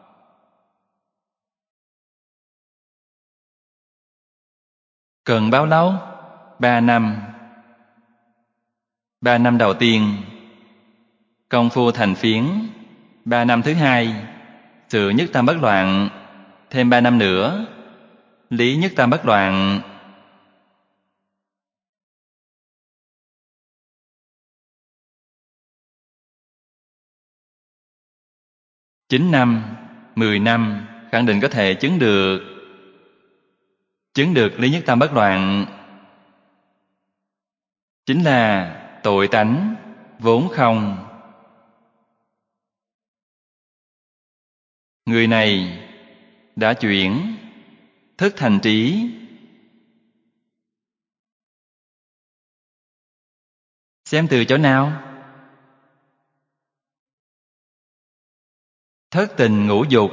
Cần bao lâu? 3 năm. 3 năm đầu tiên, công phu thành phiến. 3 năm thứ hai, sự nhất tâm bất loạn. Thêm 3 năm nữa, lý nhất tâm bất loạn. Chín năm, 10 năm, khẳng định có thể chứng được lý nhất tâm bất loạn. Chính là tội tánh vốn không. Người này đã chuyển thức thành trí. Xem từ chỗ nào? Thất tình ngũ dục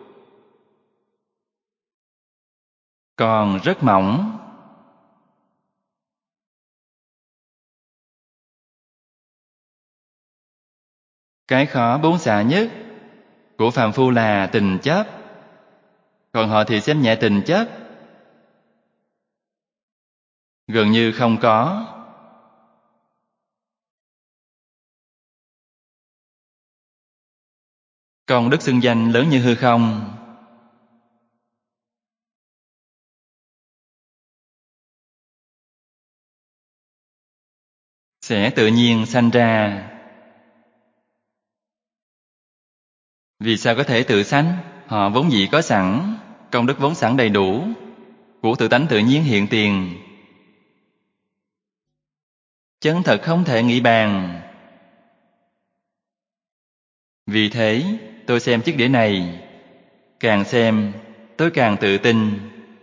còn rất mỏng. Cái khó bốn xạ nhất của phàm phu là tình chấp. Còn họ thì xem nhẹ tình chấp, gần như không có. Công đức xưng danh lớn như hư không. Sẽ tự nhiên sanh ra. Vì sao có thể tự sanh? Họ vốn dĩ có sẵn, công đức vốn sẵn đầy đủ, của tự tánh tự nhiên hiện tiền. Chân thật không thể nghĩ bàn. Vì thế, tôi xem chiếc đĩa này, càng xem, tôi càng tự tin.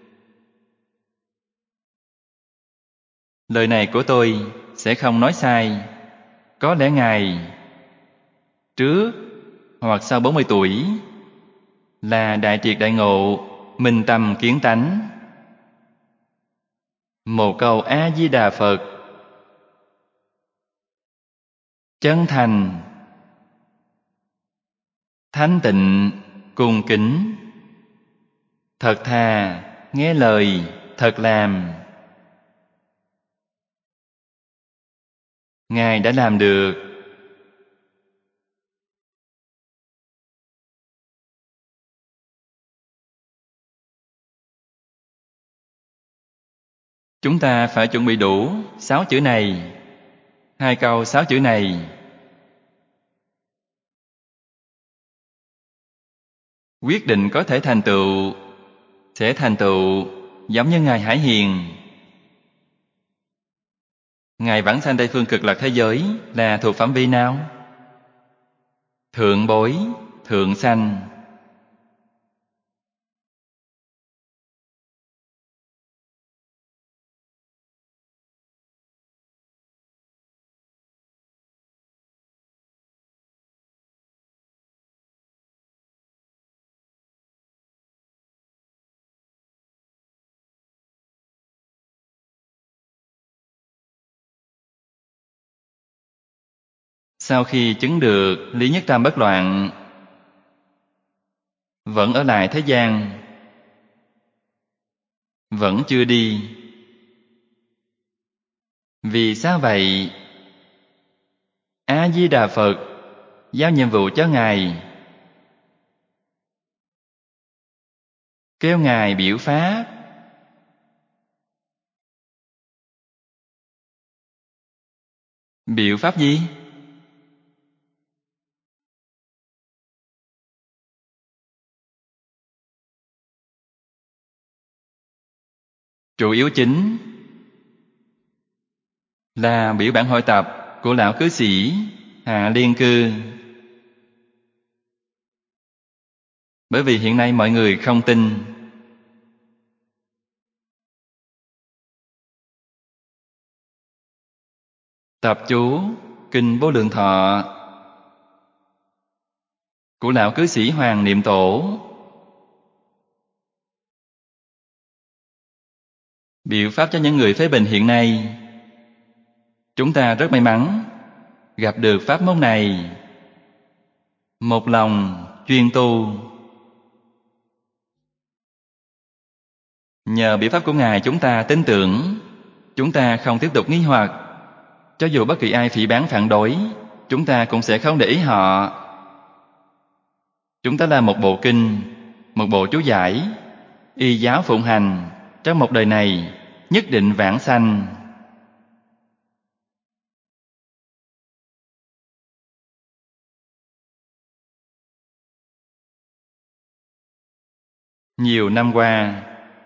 Lời này của tôi sẽ không nói sai. Có lẽ Ngài trước hoặc sau 40 tuổi là đại triệt đại ngộ, minh tâm kiến tánh. Một câu A Di Đà Phật chân thành, thanh tịnh, cung kính, thật thà, nghe lời, thật làm. Ngài đã làm được. Chúng ta phải chuẩn bị đủ 6 chữ này, 2 câu 6 chữ này. Quyết định có thể thành tựu, sẽ thành tựu giống như Ngài Hải Hiền. Ngài vãng sanh Tây Phương Cực Lạc thế giới là thuộc phẩm vị nào? Thượng bối, thượng sanh. Sau khi chứng được lý nhất tam bất loạn, vẫn ở lại thế gian, vẫn chưa đi. Vì sao vậy? A Di Đà Phật giao nhiệm vụ cho Ngài, kêu Ngài biểu pháp. Biểu pháp gì? Chủ yếu chính là biểu bản hội tập của lão cư sĩ Hạ Liên Cư. Bởi vì hiện nay mọi người không tin. Tập chú Kinh Vô Lượng Thọ của lão cư sĩ Hoàng Niệm Tổ, biểu pháp cho những người phê bình hiện nay. Chúng ta rất may mắn gặp được pháp môn này. Một lòng chuyên tu. Nhờ biểu pháp của Ngài chúng ta tin tưởng, chúng ta không tiếp tục nghi hoặc. Cho dù bất kỳ ai phỉ báng phản đối, chúng ta cũng sẽ không để ý họ. Chúng ta là một bộ kinh, một bộ chú giải, y giáo phụng hành, trong một đời này nhất định vãng sanh. Nhiều năm qua,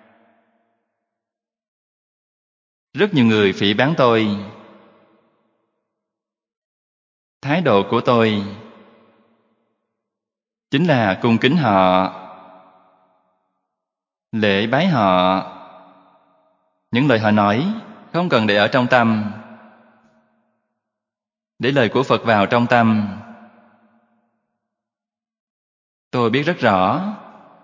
rất nhiều người phỉ báng tôi. Thái độ của tôi chính là cung kính họ, lễ bái họ. Những lời họ nói không cần để ở trong tâm, để lời của Phật vào trong tâm. Tôi biết rất rõ.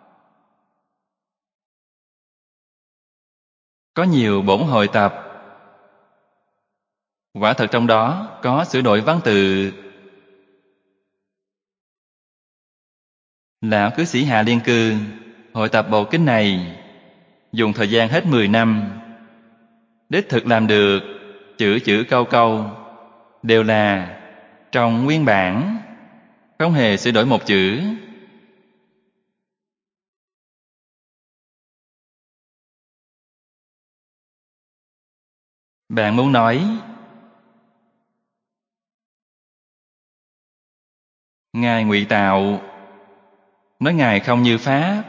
Có nhiều bổn hội tập, quả thật trong đó có sửa đổi văn tự. Lão cư sĩ Hạ Liên Cư hội tập bộ kinh này dùng thời gian hết 10 năm. Đích thực làm được chữ chữ câu câu đều là trong nguyên bản, không hề sửa đổi một chữ. Bạn muốn nói Ngài ngụy tạo, nói Ngài không như Pháp.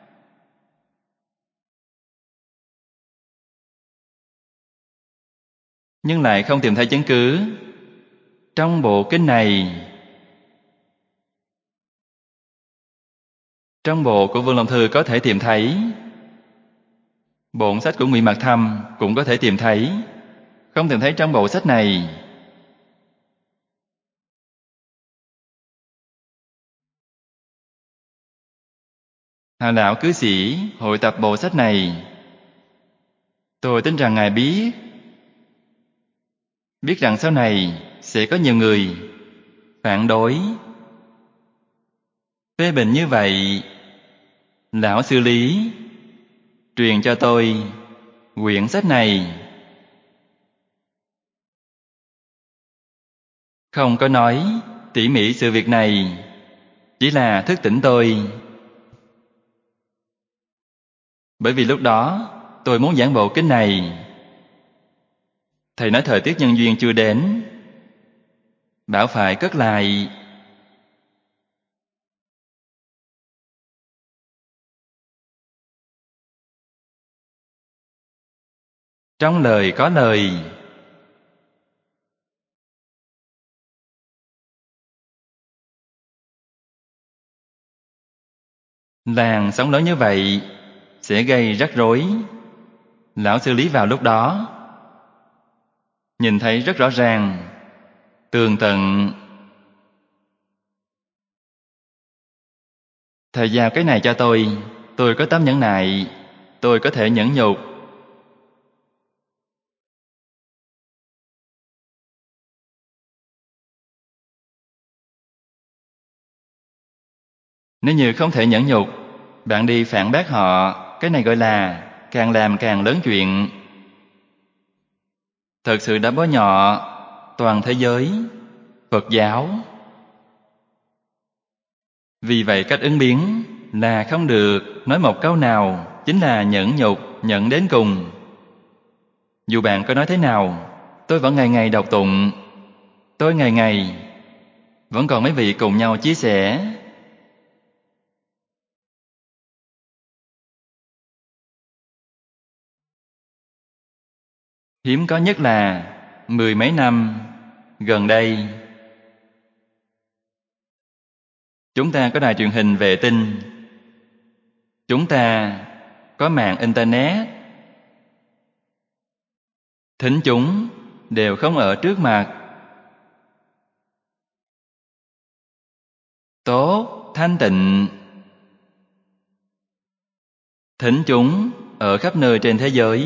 Nhưng lại không tìm thấy chứng cứ. Trong bộ kinh này, trong bộ của Vương Long Thư có thể tìm thấy, bổn sách của Ngụy Mạc Thâm cũng có thể tìm thấy. Không tìm thấy trong bộ sách này. Hà lão cư sĩ hội tập bộ sách này. Tôi tin rằng Ngài biết rằng sau này sẽ có nhiều người phản đối, phê bình như vậy. Lão Sư Lý truyền cho tôi quyển sách này, không có nói tỉ mỉ sự việc này, chỉ là thức tỉnh tôi. Bởi vì lúc đó tôi muốn giảng bộ kinh này. Thầy nói thời tiết nhân duyên chưa đến, bảo phải cất lại. Trong lời có lời. Làng sóng lớn như vậy sẽ gây rắc rối. Lão Sư Lý vào lúc đó nhìn thấy rất rõ ràng, tường tận. Thầy giao cái này cho tôi có tấm nhẫn nại, tôi có thể nhẫn nhục. Nếu như không thể nhẫn nhục, bạn đi phản bác họ, cái này gọi là càng làm càng lớn chuyện. Thật sự đã bó nhọ toàn thế giới Phật giáo. Vì vậy cách ứng biến là không được nói một câu nào chính là nhẫn nhục, nhẫn đến cùng. Dù bạn có nói thế nào, tôi vẫn ngày ngày đọc tụng. Tôi ngày ngày vẫn còn mấy vị cùng nhau chia sẻ. Hiếm có nhất là 10 mấy năm gần đây, chúng ta có đài truyền hình vệ tinh, chúng ta có mạng Internet. Thính chúng đều không ở trước mặt. Tốt, thanh tịnh. Thính chúng ở khắp nơi trên thế giới.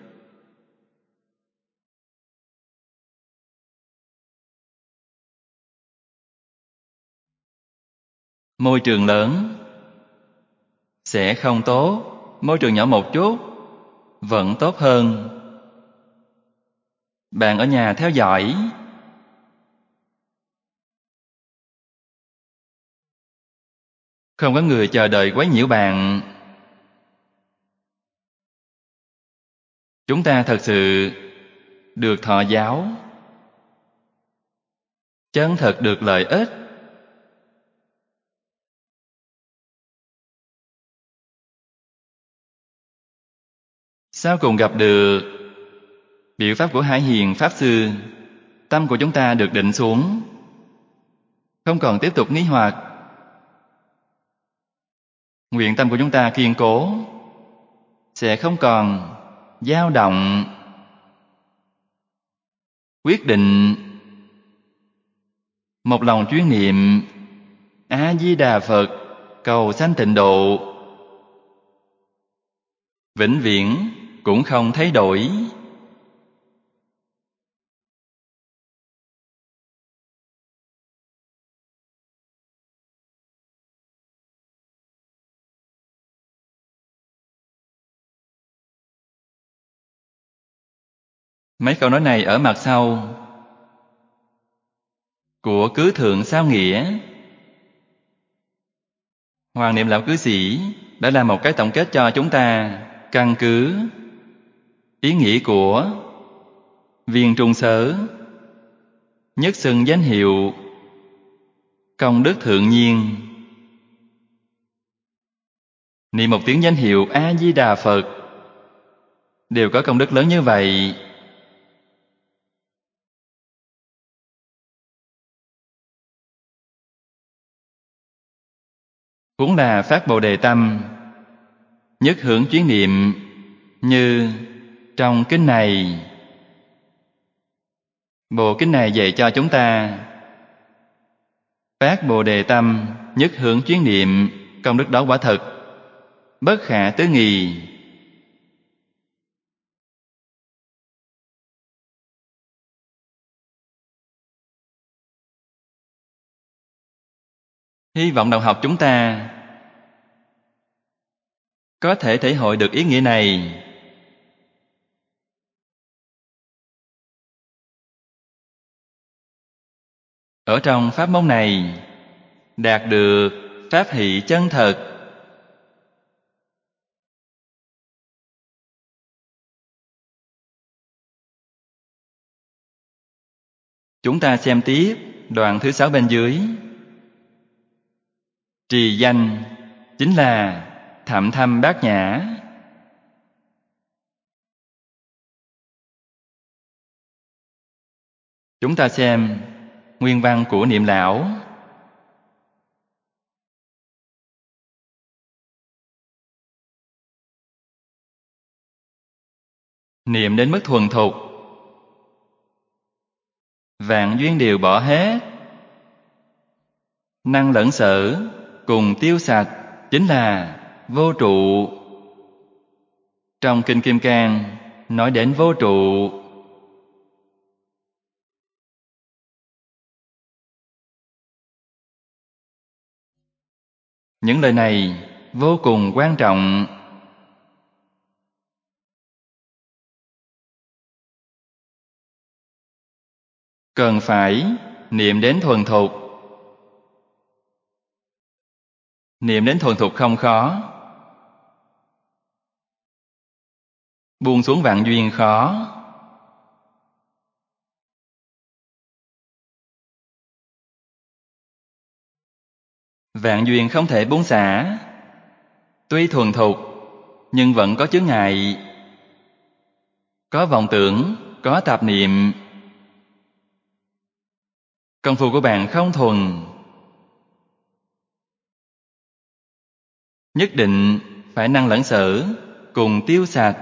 Môi trường lớn sẽ không tốt, môi trường nhỏ một chút vẫn tốt hơn. Bạn ở nhà theo dõi, không có người chờ đợi quấy nhiễu bạn. Chúng ta thật sự được thọ giáo, chân thật được lợi ích. Sau cùng gặp được biểu pháp của Hải Hiền Pháp Sư, tâm của chúng ta được định xuống, không còn tiếp tục nghi hoặc. Nguyện tâm của chúng ta kiên cố, sẽ không còn dao động. Quyết định một lòng chuyên niệm A Di Đà Phật, cầu sanh tịnh độ, vĩnh viễn cũng không thay đổi. Mấy câu nói này ở mặt sau của Cứ Thượng Sao Nghĩa. Hoàng Niệm Lão Cư Sĩ đã làm một cái tổng kết cho chúng ta, căn cứ ý nghĩa của Viên Trung Sớ, nhất xưng danh hiệu công đức thượng nhiên. Niệm một tiếng danh hiệu A Di Đà Phật đều có công đức lớn như vậy. Cũng là phát Bồ Đề tâm, nhất hưởng chuyến niệm như trong kinh này. Bộ kinh này dạy cho chúng ta phát Bồ Đề tâm, nhất hưởng chuyến niệm, công đức đó quả thật bất khả tư nghì. Hy vọng đồng học chúng ta có thể thể hội được ý nghĩa này. Ở trong pháp môn này, đạt được pháp hỷ chân thật. Chúng ta xem tiếp đoạn thứ 6 bên dưới. Trì danh chính là thậm thâm bát nhã. Chúng ta xem nguyên văn của Niệm Lão. Niệm đến mức thuần thục, vạn duyên đều bỏ hết, năng lẫn sở cùng tiêu sạch, chính là vô trụ. Trong Kinh Kim Cang nói đến vô trụ. Những lời này vô cùng quan trọng. Cần phải niệm đến thuần thục. Niệm đến thuần thục không khó, buông xuống vạn duyên khó. Vạn duyên không thể buông xả. Tuy thuần thục, nhưng vẫn có chướng ngại, có vọng tưởng, có tạp niệm. Công phu của bạn không thuần, nhất định phải năng lẫn sở cùng tiêu sạch.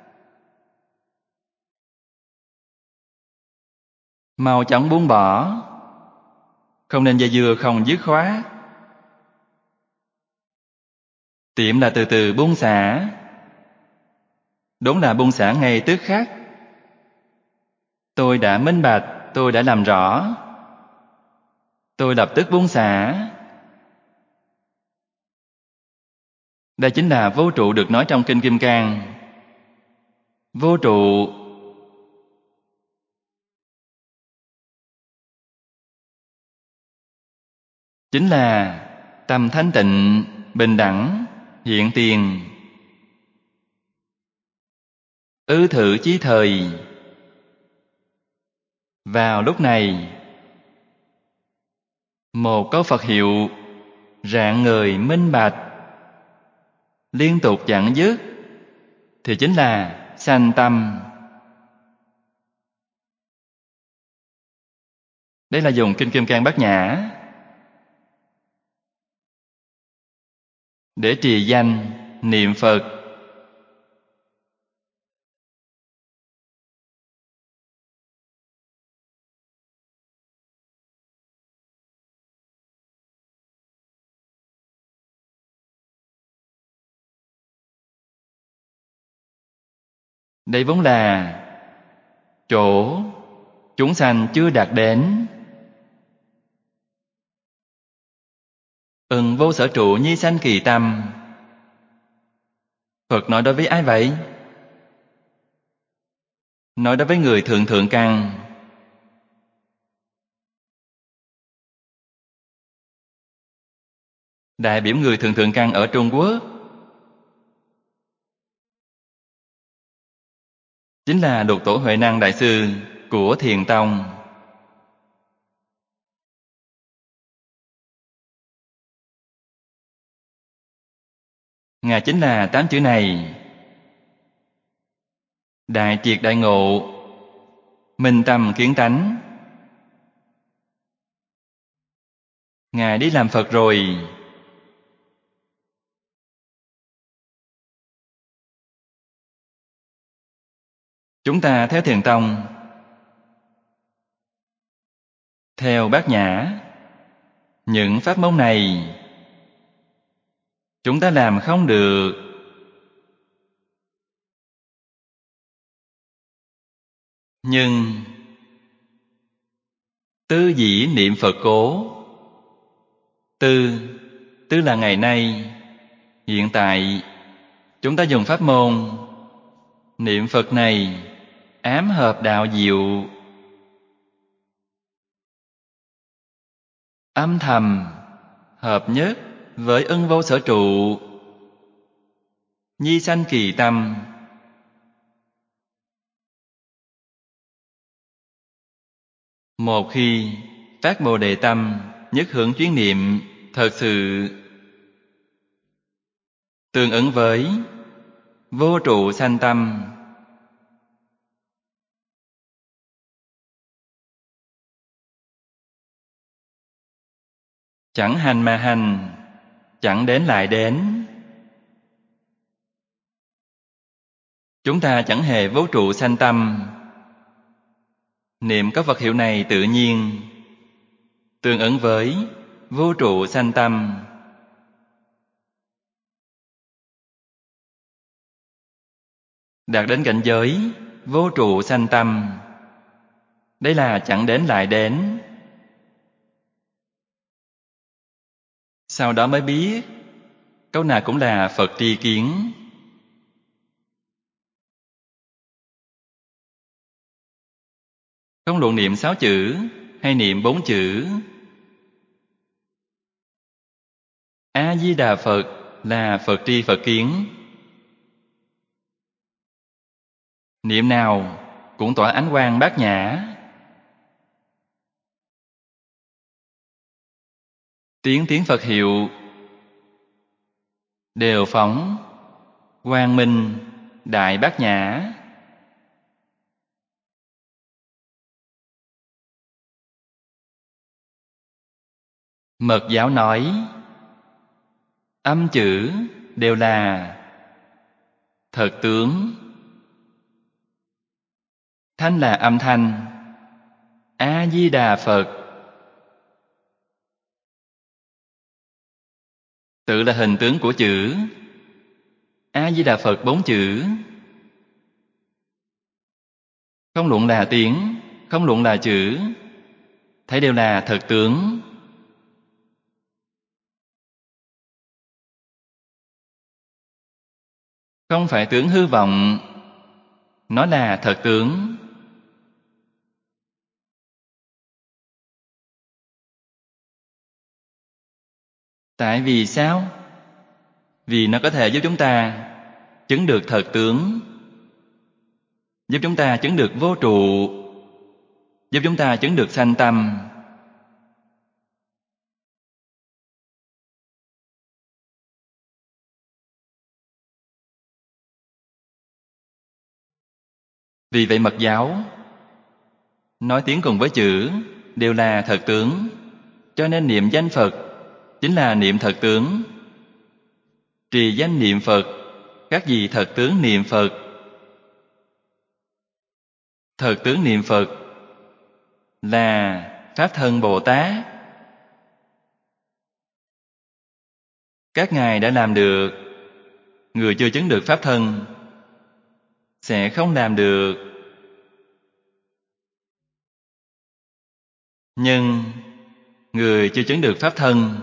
Mau chóng buông bỏ, không nên dây dưa không dứt khoát. Tiệm là từ từ buông xả, đúng là buông xả ngay tức khắc. Tôi đã minh bạch, tôi đã làm rõ, tôi lập tức buông xả. Đây chính là vô trụ được nói trong Kinh Kim Cang. Vô trụ chính là tâm thanh tịnh, bình đẳng, hiện tiền. Ư thử chí thời. Vào lúc này, một câu Phật hiệu rạng ngời minh bạch, liên tục chẳng dứt, thì chính là sanh tâm. Đây là dùng Kinh Kim Cang Bát Nhã để trì danh, niệm Phật. Đây vốn là chỗ chúng sanh chưa đạt đến. Vô sở trụ nhi sanh kỳ tâm. Phật nói đối với ai vậy? Nói đối với người thượng thượng căn. Đại biểu người thượng thượng căn ở Trung Quốc chính là Lục Tổ Huệ Năng Đại Sư của Thiền Tông. Ngài chính là 8 chữ này: đại triệt đại ngộ, minh tâm kiến tánh. Ngài đi làm Phật rồi. Chúng ta theo Thiền Tông, theo Bát Nhã, những pháp môn này chúng ta làm không được. Nhưng tư dĩ niệm Phật cố, Tư là ngày nay. Hiện tại chúng ta dùng pháp môn niệm Phật này ám hợp đạo diệu, âm thầm hợp nhất với ưng vô sở trụ, nhi sanh kỳ tâm. Một khi phát Bồ Đề tâm, nhất hưởng chuyến niệm thật sự tương ứng với vô trụ sanh tâm, chẳng hành mà hành, chẳng đến lại đến. Chúng ta chẳng hề vô trụ sanh tâm. Niệm có vật hiệu này tự nhiên tương ứng với vô trụ sanh tâm. Đạt đến cảnh giới vô trụ sanh tâm, đây là chẳng đến lại đến. Sau đó mới biết câu nào cũng là Phật tri kiến. Không luận niệm 6 chữ hay niệm 4 chữ. A Di Đà Phật là Phật tri Phật kiến. Niệm nào cũng tỏa ánh quang bát nhã. Tiếng Phật hiệu đều phóng quang minh đại bát nhã. Mật giáo nói âm chữ đều là thật tướng. Thanh là âm thanh. A Di Đà Phật. Tự là hình tướng của chữ. A Di Đà Phật 4 chữ. Không luận là tiếng, không luận là chữ, thấy đều là thật tướng. Không phải tướng hư vọng, nó là thật tướng. Tại vì sao? Vì nó có thể giúp chúng ta chứng được thật tướng, giúp chúng ta chứng được vô trụ, giúp chúng ta chứng được sanh tâm. Vì vậy mật giáo nói tiếng cùng với chữ đều là thật tướng, cho nên niệm danh Phật chính là niệm thật tướng. Trì danh niệm Phật khác gì thật tướng niệm Phật. Thật tướng niệm Phật là Pháp Thân Bồ Tát. Các ngài đã làm được, người chưa chứng được Pháp Thân sẽ không làm được. Nhưng người chưa chứng được Pháp Thân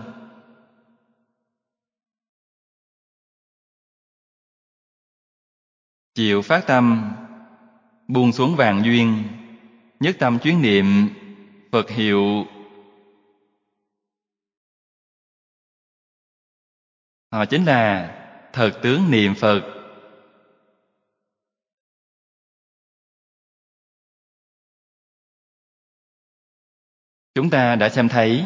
chịu phát tâm buông xuống vạn duyên, nhất tâm chuyến niệm Phật hiệu, họ chính là thật tướng niệm Phật. Chúng ta đã xem thấy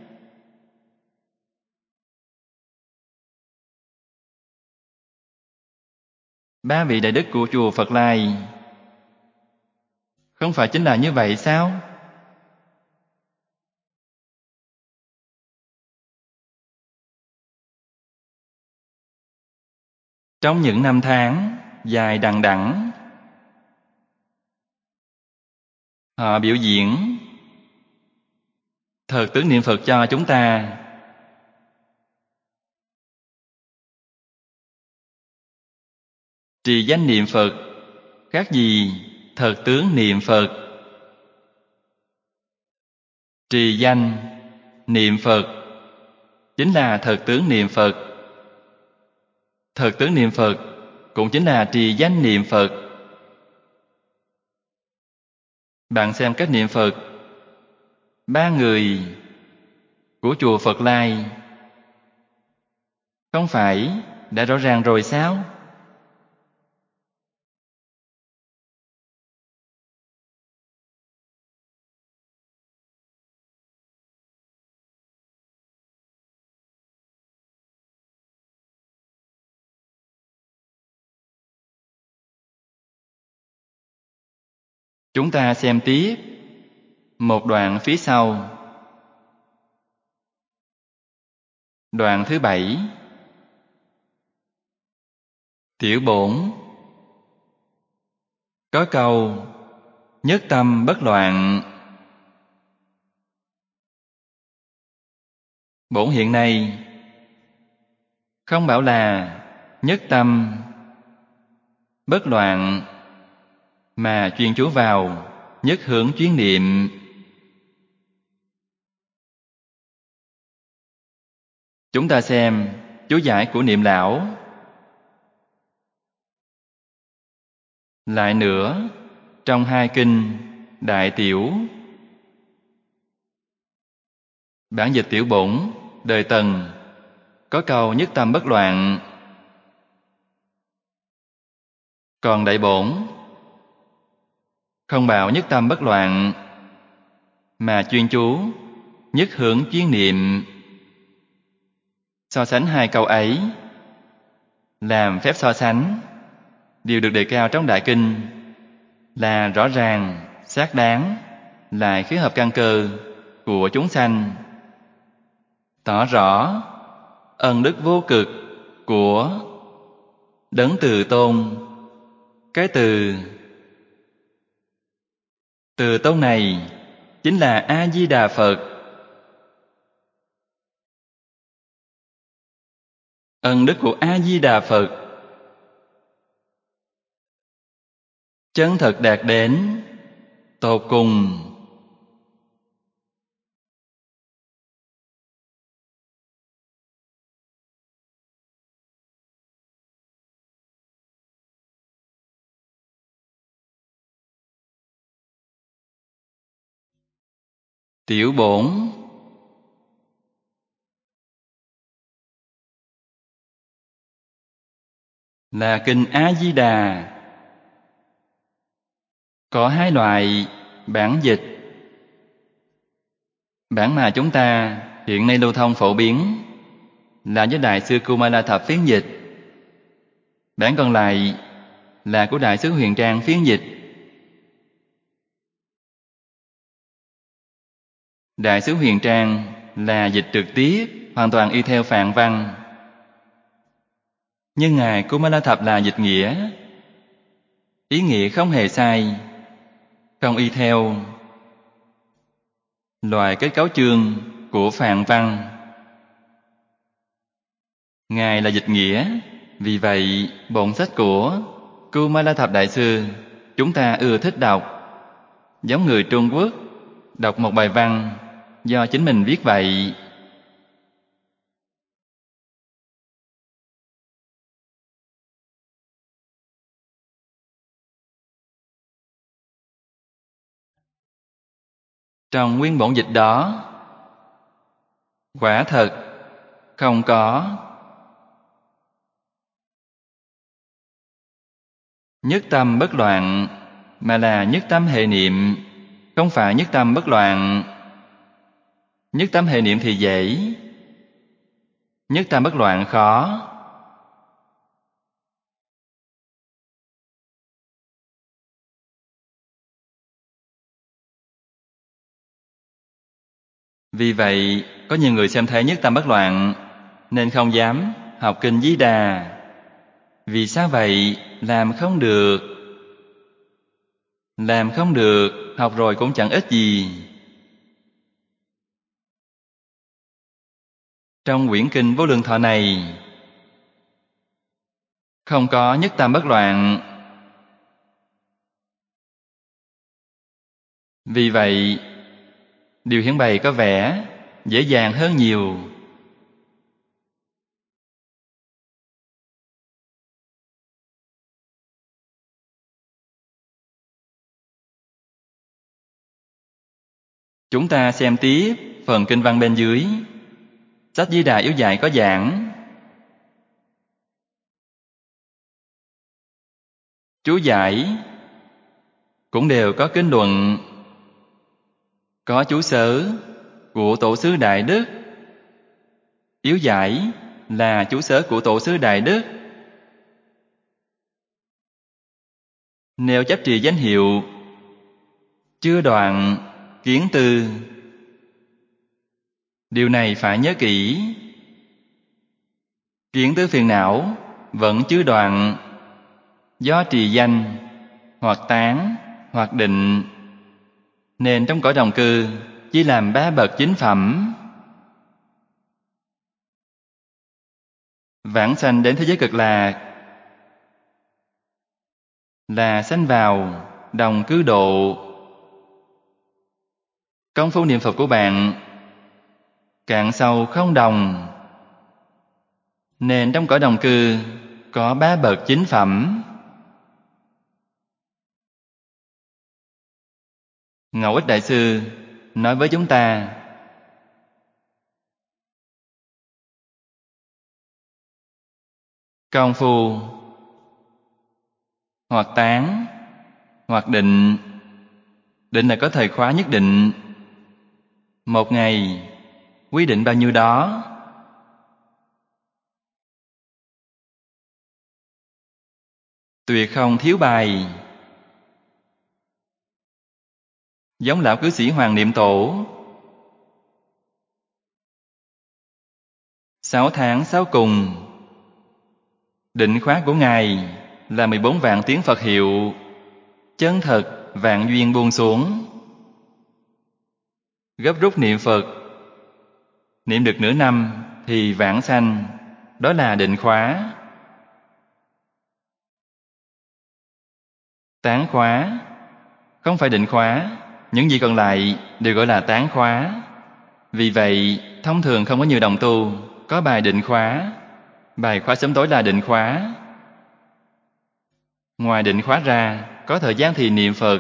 ba vị đại đức của chùa Phật Lai không phải chính là như vậy sao? Trong những năm tháng dài đằng đẵng, họ biểu diễn thật tướng niệm Phật cho chúng ta. Trì danh niệm Phật khác gì thật tướng niệm Phật. Trì danh niệm Phật chính là thật tướng niệm Phật. Thật tướng niệm Phật cũng chính là trì danh niệm Phật. Bạn xem cách niệm Phật ba người của chùa Phật Lai, không phải đã rõ ràng rồi sao? Chúng ta xem tiếp một đoạn phía sau. Đoạn thứ 7. Tiểu bổn có câu nhất tâm bất loạn. Bổn hiện nay không bảo là nhất tâm bất loạn, mà chuyên chú vào nhất hướng chuyên niệm. Chúng ta xem chú giải của Niệm Lão. Lại nữa, trong hai kinh Đại Tiểu, bản dịch Tiểu Bổn đời Tần có câu nhất tâm bất loạn, còn Đại Bổn không bảo nhất tâm bất loạn, mà chuyên chú nhất hướng chuyên niệm. So sánh hai câu ấy, làm phép so sánh đều được đề cao trong Đại Kinh là rõ ràng, xác đáng, lại khế hợp căn cơ của chúng sanh, tỏ rõ ân đức vô cực của Đấng Từ Tôn. Cái Từ Tôn này chính là A-di-đà Phật. Ân đức của A-di-đà Phật chân thật đạt đến tột cùng. Tiểu bổn là kinh A-di-đà, có hai loại bản dịch. Bản mà chúng ta hiện nay lưu thông phổ biến là do Đại sư Kumala Thập phiên dịch. Bản còn lại là của Đại sư Huyền Trang phiên dịch. Đại sư Huyền Trang là dịch trực tiếp, hoàn toàn y theo phạn văn. Nhưng Ngài Kumala Thập là dịch nghĩa. Ý nghĩa không hề sai, không y theo loại kết cấu chương của phạn văn. Ngài là dịch nghĩa, vì vậy bổn sách của Kumala Thập Đại Sư chúng ta ưa thích đọc, giống người Trung Quốc đọc một bài văn do chính mình viết vậy. Trong nguyên bổn dịch đó, quả thật không có nhất tâm bất loạn, mà là nhất tâm hệ niệm, không phải nhất tâm bất loạn. Nhất tâm hệ niệm thì dễ, nhất tâm bất loạn khó. Vì vậy, có nhiều người xem thấy nhất tâm bất loạn nên không dám học kinh Di Đà. Vì sao vậy? Làm không được. Làm không được, học rồi cũng chẳng ích gì. Trong quyển kinh Vô Lượng Thọ này không có nhất tâm bất loạn. Vì vậy, điều hiển bày có vẻ dễ dàng hơn nhiều. Chúng ta xem tiếp phần kinh văn bên dưới. Sách Di Đà Yếu Dạy có giảng. Chú giải cũng đều có kinh luận, có chú sớ của Tổ sư Đại Đức. Yếu giải là chú sớ của Tổ sư Đại Đức. Nêu chấp trì danh hiệu chưa đoạn kiến tư. Điều này phải nhớ kỹ. Kiến tư phiền não vẫn chưa đoạn, do trì danh hoặc tán hoặc định, nên trong cõi đồng cư chỉ làm 3 bậc chính phẩm. Vãng sanh đến thế giới cực lạc là sanh vào đồng cư độ. Công phu niệm Phật của bạn cạn sâu không đồng, nên trong cõi đồng cư có 3 bậc chính phẩm. Ngẫu Ích Đại Sư nói với chúng ta: công phu hoặc tán hoặc định. Định là có thời khóa nhất định. Một ngày quy định bao nhiêu đó. Tuyệt không thiếu bài. Giống lão cư sĩ Hoàng Niệm Tổ, 6 tháng 6 cùng. Định khóa của Ngài là 14 vạn tiếng Phật hiệu. Chân thật vạn duyên buông xuống. Gấp rút niệm Phật, niệm được nửa năm thì vãng sanh. Đó là định khóa. Tán khóa không phải định khóa. Những gì còn lại đều gọi là tán khóa. Vì vậy, thông thường không có nhiều đồng tu có bài định khóa. Bài khóa sớm tối là định khóa. Ngoài định khóa ra, có thời gian thì niệm Phật.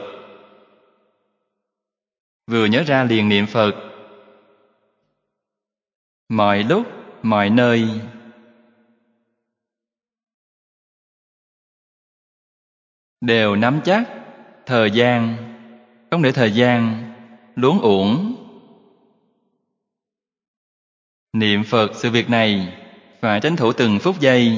Vừa nhớ ra liền niệm Phật. Mọi lúc, mọi nơi. Đều nắm chắc thời gian, không để thời gian luống uổng. Niệm Phật sự việc này phải tranh thủ từng phút giây.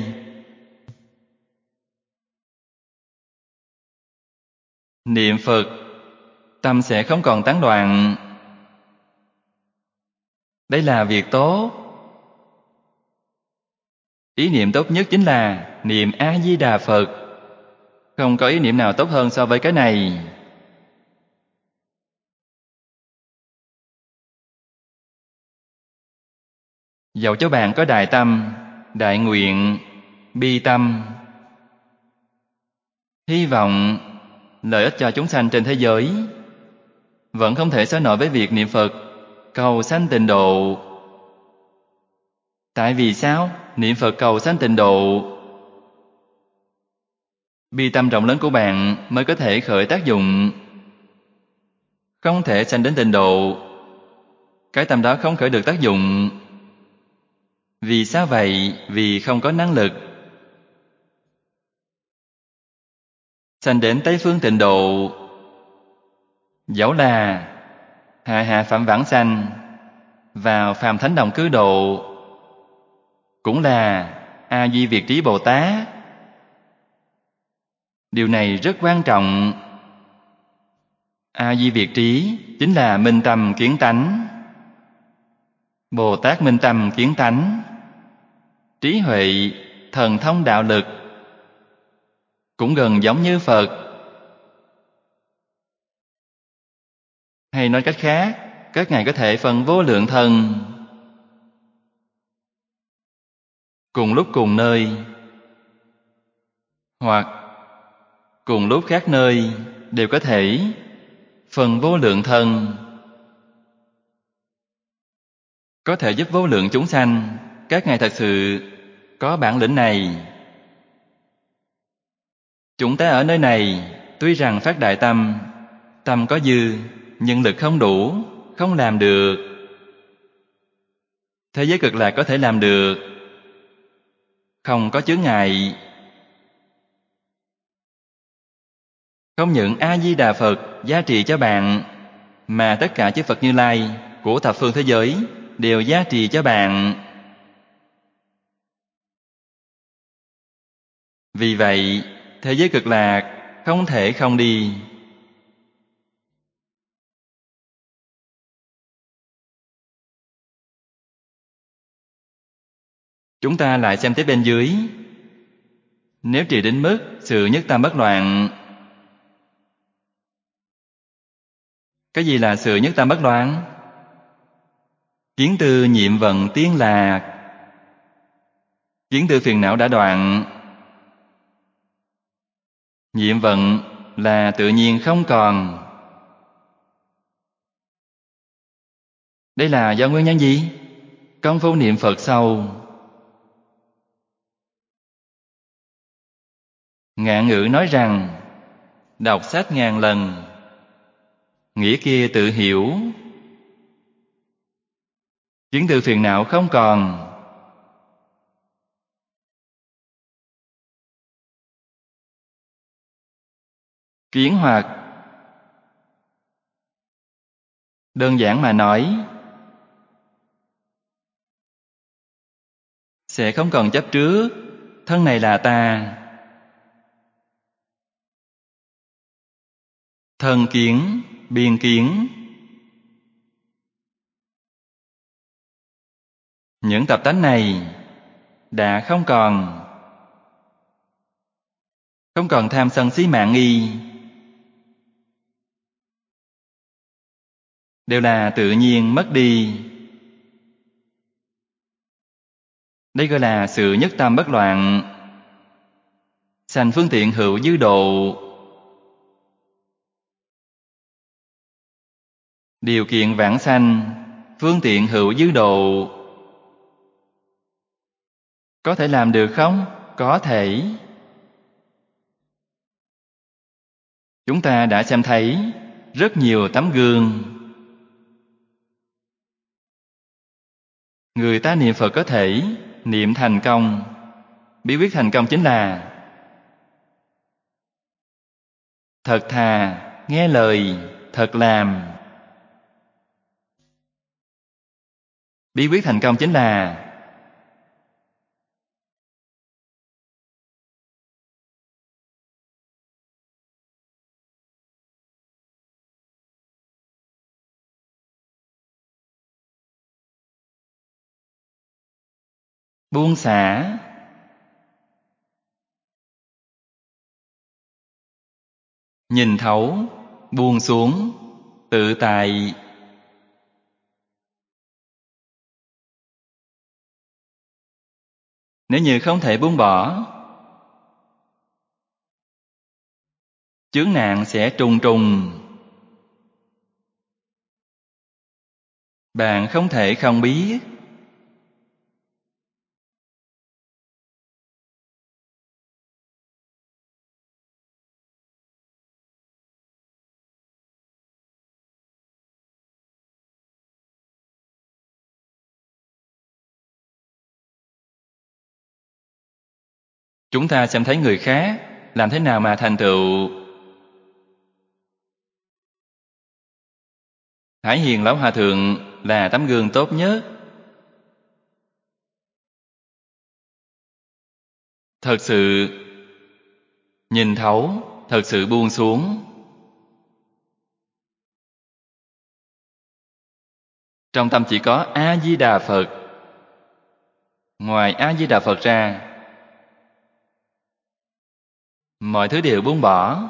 Niệm Phật, tâm sẽ không còn tán loạn. Đây là việc tốt. Ý niệm tốt nhất chính là niệm A-di-đà Phật. Không có ý niệm nào tốt hơn so với cái này. Dẫu cho bạn có đại tâm, đại nguyện, bi tâm, hy vọng lợi ích cho chúng sanh trên thế giới, vẫn không thể sánh nổi với việc niệm Phật cầu sanh tịnh độ. Tại vì sao niệm Phật cầu sanh tịnh độ? Bi tâm rộng lớn của bạn mới có thể khởi tác dụng. Không thể sanh đến tịnh độ, cái tâm đó không khởi được tác dụng. Vì sao vậy? Vì không có năng lực. Sanh đến Tây phương tịnh độ, dẫu là hạ phẩm vãng sanh vào phàm thánh đồng cư độ, cũng là A Di Việt Trí Bồ Tát. Điều này rất quan trọng. A Di Việt Trí chính là minh tâm kiến tánh. Bồ Tát minh tâm kiến tánh, trí huệ, thần thông đạo lực cũng gần giống như Phật. Hay nói cách khác, các ngài có thể phân vô lượng thần. Cùng lúc cùng nơi, hoặc cùng lúc khác nơi đều có thể phân vô lượng thần. Có thể giúp vô lượng chúng sanh. Các ngài thật sự có bản lĩnh này. Chúng ta ở nơi này tuy rằng phát đại tâm, tâm có dư nhưng lực không đủ, không làm được. Thế giới cực lạc có thể làm được, không có chướng ngại. Không những A-di-đà Phật gia trì cho bạn, mà tất cả chư Phật Như Lai của thập phương thế giới đều gia trì cho bạn. Vì vậy, thế giới cực lạc không thể không đi. Chúng ta lại xem tiếp bên dưới. Nếu trì đến mức sự nhất tâm bất loạn. Cái gì là sự nhất tâm bất loạn? Kiến tư nhiệm vận tiên lạc. Kiến tư phiền não đã đoạn. Nhiệm vận là tự nhiên không còn. Đây là do nguyên nhân gì? Công phu niệm Phật sâu. Ngạn ngữ nói rằng đọc sách ngàn lần, nghĩa kia tự hiểu. Kiến tư phiền não không còn. Kiến hoặc, đơn giản mà nói, sẽ không còn chấp trước thân này là ta. Thân kiến, biên kiến. Những tập tánh này đã không còn. Không còn tham sân si mạng nghi, đều là tự nhiên mất đi. Đây gọi là sự nhất tâm bất loạn, sanh phương tiện hữu dư độ. Điều kiện vãng sanh, phương tiện hữu dư độ. Có thể làm được không? Có thể. Chúng ta đã xem thấy rất nhiều tấm gương. Người ta niệm Phật có thể niệm thành công. Bí quyết thành công chính là thật thà, nghe lời, thật làm. Bí quyết thành công chính là buông xả. Nhìn thấu, buông xuống, tự tại. Nếu như không thể buông bỏ, chướng nạn sẽ trùng trùng. Bạn không thể không biết. Chúng ta xem thấy người khác làm thế nào mà thành tựu. Hải Hiền Lão Hòa Thượng là tấm gương tốt nhất. Thật sự nhìn thấu, thật sự buông xuống. Trong tâm chỉ có A-di-đà Phật. Ngoài A-di-đà Phật ra, mọi thứ đều buông bỏ.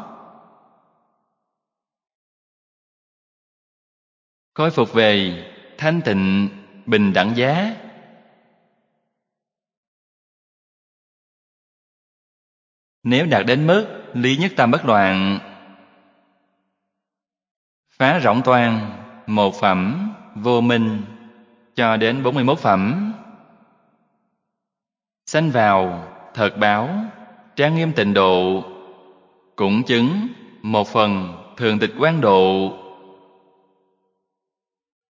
Khôi phục về thanh tịnh, bình đẳng giá. Nếu đạt đến mức lý nhất tâm bất loạn, phá rỗng toang, một phẩm, vô minh, cho đến 41 phẩm, sanh vào, thật báo, trang nghiêm tịnh độ, cũng chứng, một phần, thường tịch quán độ.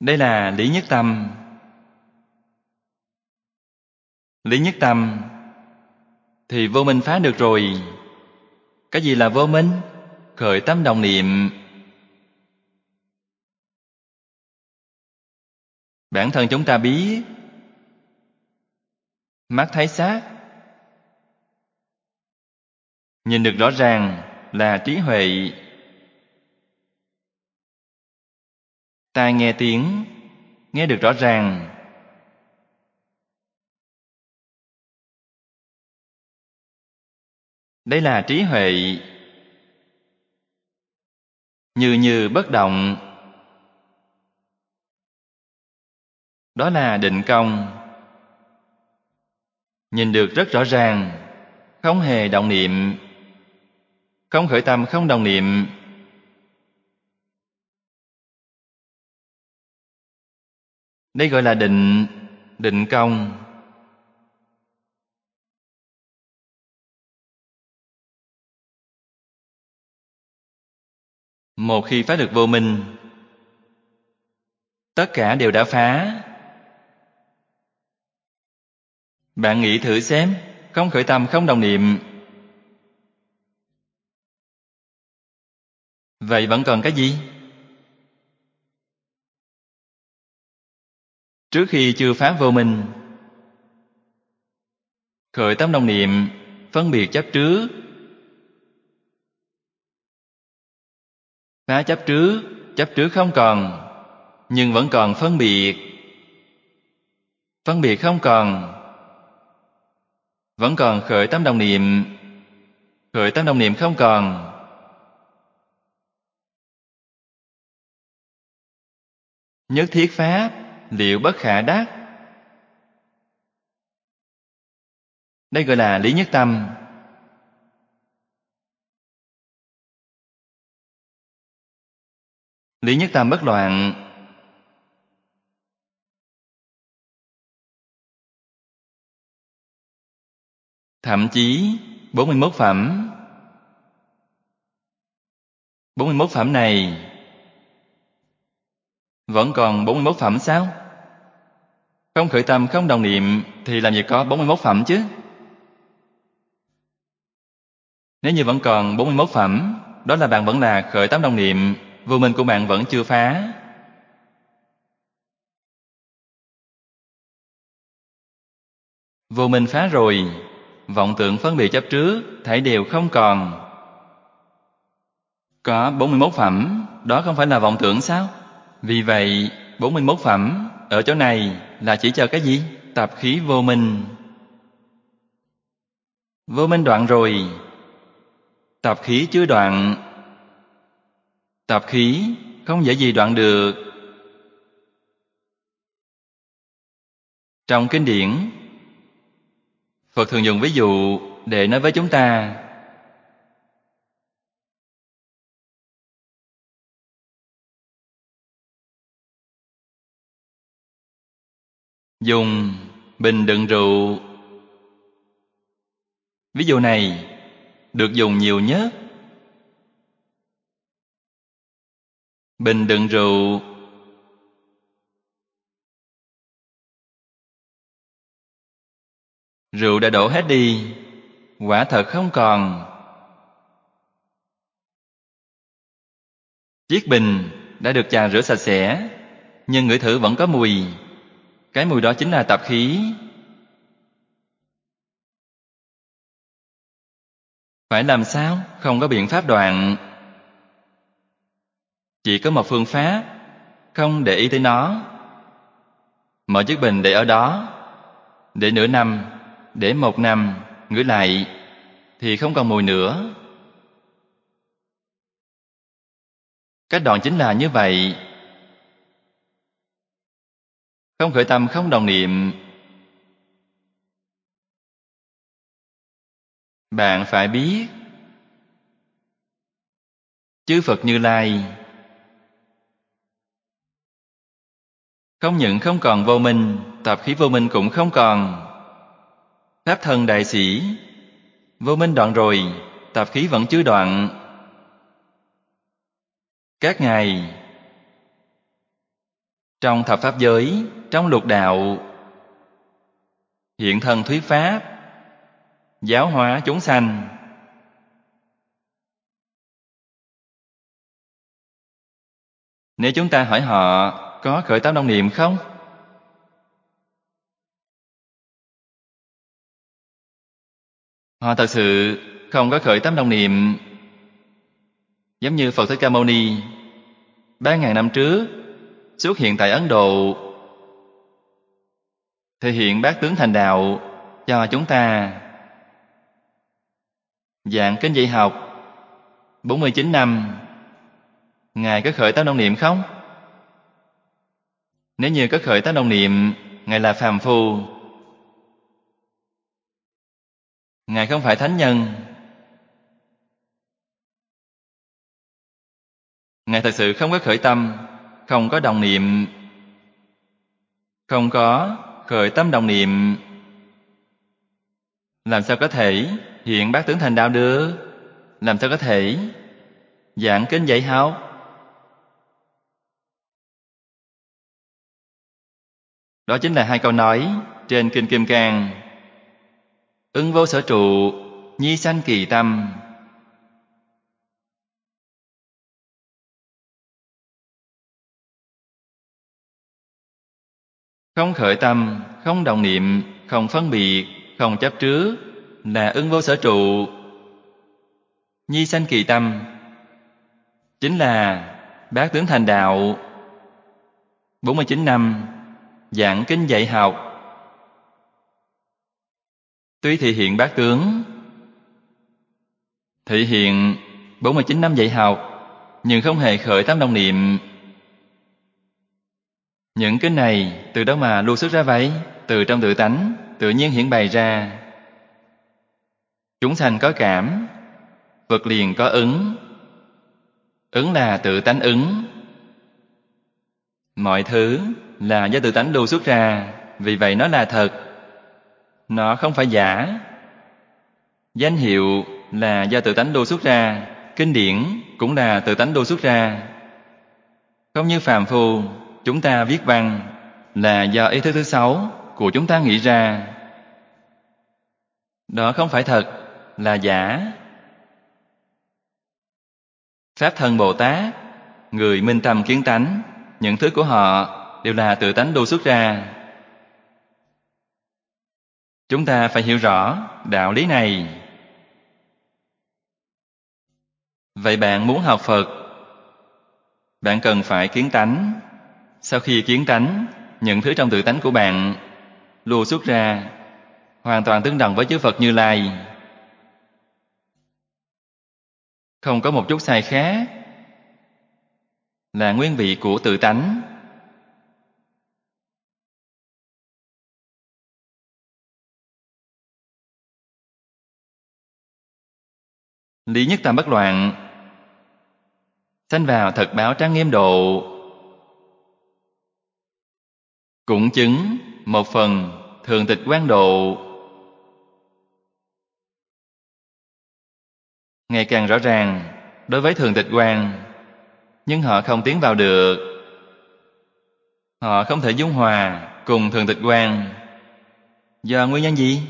Đây là lý nhất tâm. Lý nhất tâm thì vô minh phá được rồi. Cái gì là vô minh? Khởi tâm động niệm. Bản thân chúng ta biết, mắt thấy xác, nhìn được rõ ràng là trí huệ. Tai nghe tiếng, nghe được rõ ràng, đây là trí huệ. Như như bất động, đó là định công. Nhìn được rất rõ ràng, không hề động niệm, không khởi tâm, không động niệm. Đây gọi là định, định công. Một khi phá được vô minh, tất cả đều đã phá. Bạn nghĩ thử xem, không khởi tâm, không động niệm, vậy vẫn còn cái gì? Trước khi chưa phá vô minh, khởi tâm động niệm, phân biệt chấp trước. Phá chấp trước không còn, nhưng vẫn còn phân biệt. Phân biệt không còn, vẫn còn khởi tâm động niệm. Khởi tâm động niệm không còn. Nhất thiết pháp, liệu bất khả đắc. Đây gọi là lý nhất tâm. Lý nhất tâm bất loạn. Thậm chí 41 phẩm. 41 phẩm này vẫn còn 41 phẩm sao? Không khởi tâm, không động niệm thì làm gì có 41 phẩm chứ? Nếu như vẫn còn 41 phẩm, đó là bạn vẫn là khởi tâm động niệm, vô minh của bạn vẫn chưa phá. Vô minh phá rồi, vọng tưởng phân biệt chấp trước, thảy đều không còn. Có 41 phẩm, đó không phải là vọng tưởng sao? Vì vậy, 41 phẩm ở chỗ này là chỉ cho cái gì? Tập khí vô minh. Vô minh đoạn rồi, tập khí chưa đoạn. Tập khí không dễ gì đoạn được. Trong kinh điển, Phật thường dùng ví dụ để nói với chúng ta. Dùng bình đựng rượu. Ví dụ này được dùng nhiều nhất. Bình đựng rượu, rượu đã đổ hết đi, quả thật không còn. Chiếc bình đã được chà rửa sạch sẽ, nhưng ngửi thử vẫn có mùi. Cái mùi đó chính là tập khí. Phải làm sao? Không có biện pháp đoạn. Chỉ có một phương pháp, không để ý tới nó. Mở chiếc bình để ở đó, để nửa năm, để 1 năm, ngửi lại thì không còn mùi nữa. Cách đoạn chính là như vậy. Không khởi tâm, không động niệm. Bạn phải biết, chư Phật Như Lai không những không còn vô minh, tập khí vô minh cũng không còn. Pháp thân đại sĩ, vô minh đoạn rồi, tập khí vẫn chưa đoạn. Các ngài trong thập pháp giới, trong lục đạo, hiện thân thuyết pháp, giáo hóa chúng sanh. Nếu chúng ta hỏi họ có khởi tâm động niệm không? Họ thật sự không có khởi tâm động niệm. Giống như Phật Thích Ca Mâu Ni 3.000 năm trước xuất hiện tại Ấn Độ, thể hiện bát tướng thành đạo cho chúng ta. Giảng kinh dạy học 49 năm, Ngài có khởi tâm động niệm không? Nếu như có khởi tâm động niệm, Ngài là phàm phu. Ngài không phải thánh nhân. Ngài thật sự không có khởi tâm, không có động niệm, không có khởi tâm động niệm. Làm sao có thể hiện bát tướng thành đạo được? Làm sao có thể giảng kinh dạy học? Đó chính là hai câu nói trên Kinh Kim Cang. Ưng vô sở trụ, nhi sanh kỳ tâm. Không khởi tâm, không động niệm, không phân biệt, không chấp trước là ưng vô sở trụ. Nhi sanh kỳ tâm chính là bát tướng thành đạo. 49 năm giảng kinh dạy học, tuy thị hiện bát tướng, thị hiện 49 năm dạy học, nhưng không hề khởi tâm động niệm. Những kinh này từ đâu mà lưu xuất ra vậy? Từ trong tự tánh, tự nhiên hiển bày ra. Chúng sanh có cảm, vật liền có ứng. Ứng là tự tánh ứng. Mọi thứ là do tự tánh lưu xuất ra, vì vậy nó là thật. Nó không phải giả. Danh hiệu là do tự tánh lưu xuất ra, kinh điển cũng là tự tánh lưu xuất ra. Không như phàm phu, chúng ta viết văn là do ý thức thứ sáu của chúng ta nghĩ ra. Đó không phải thật, là giả. Pháp thân Bồ Tát, người minh tâm kiến tánh, những thứ của họ đều là tự tánh lưu xuất ra. Chúng ta phải hiểu rõ đạo lý này. Vậy bạn muốn học Phật, bạn cần phải kiến tánh. Sau khi kiến tánh, những thứ trong tự tánh của bạn lưu xuất ra hoàn toàn tương đồng với chư Phật Như Lai, không có một chút sai khác, là nguyên vị của tự tánh. Lý nhất tam bất loạn, sanh vào thật báo trang nghiêm độ, cũng chứng một phần thường tịch quang độ. Ngày càng rõ ràng đối với thường tịch quang, nhưng họ không tiến vào được. Họ không thể dung hòa cùng thường tịch quang. Do nguyên nhân gì?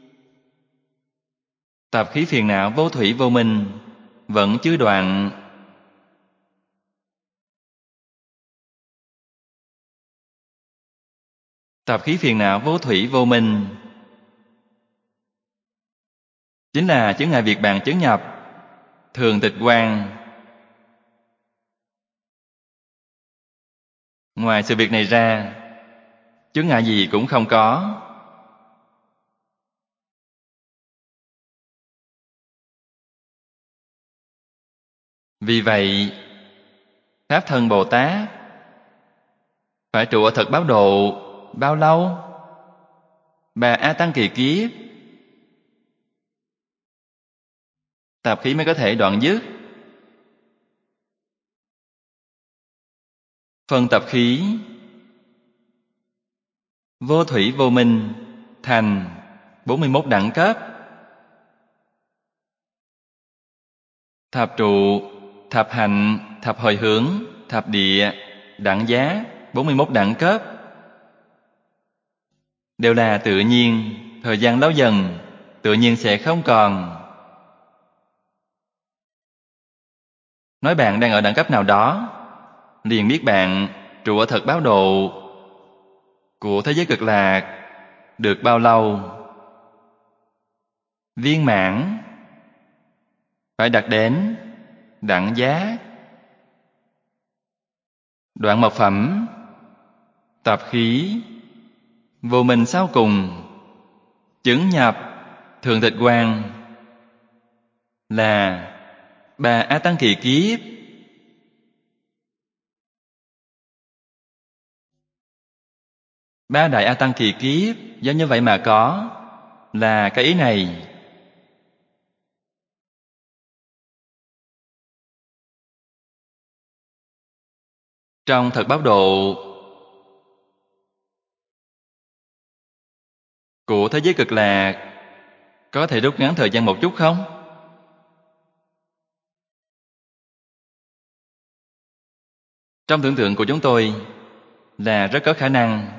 Tập khí phiền não vô thủy vô minh vẫn chưa đoạn. Tập khí phiền não vô thủy vô minh chính là chướng ngại việc bạn chướng nhập thường tịch quang. Ngoài sự việc này ra, chướng ngại gì cũng không có. Vì vậy, Pháp thân Bồ Tát phải trụ ở thật báo độ bao lâu? 3 A Tăng kỳ kiếp, tập khí mới có thể đoạn dứt. Phần tập khí vô thủy vô minh thành 41 đẳng cấp. Thập trụ, thập hạnh, thập hồi hướng, thập địa, đẳng giác, 41 đẳng cấp đều là tự nhiên, thời gian lâu dần tự nhiên sẽ không còn. Nói bạn đang ở đẳng cấp nào đó, liền biết bạn trụ ở thật báo độ của thế giới cực lạc được bao lâu. Viên mãn phải đạt đến đẳng giác. Đoạn mật phẩm tập khí vô minh sau cùng chứng nhập thường tịch quan là 3 A Tăng kỳ kiếp. Ba đại A Tăng kỳ kiếp do như vậy mà có, là cái ý này. Trong thật báo độ của thế giới cực lạc có thể rút ngắn thời gian một chút không? Trong tưởng tượng của chúng tôi là rất có khả năng.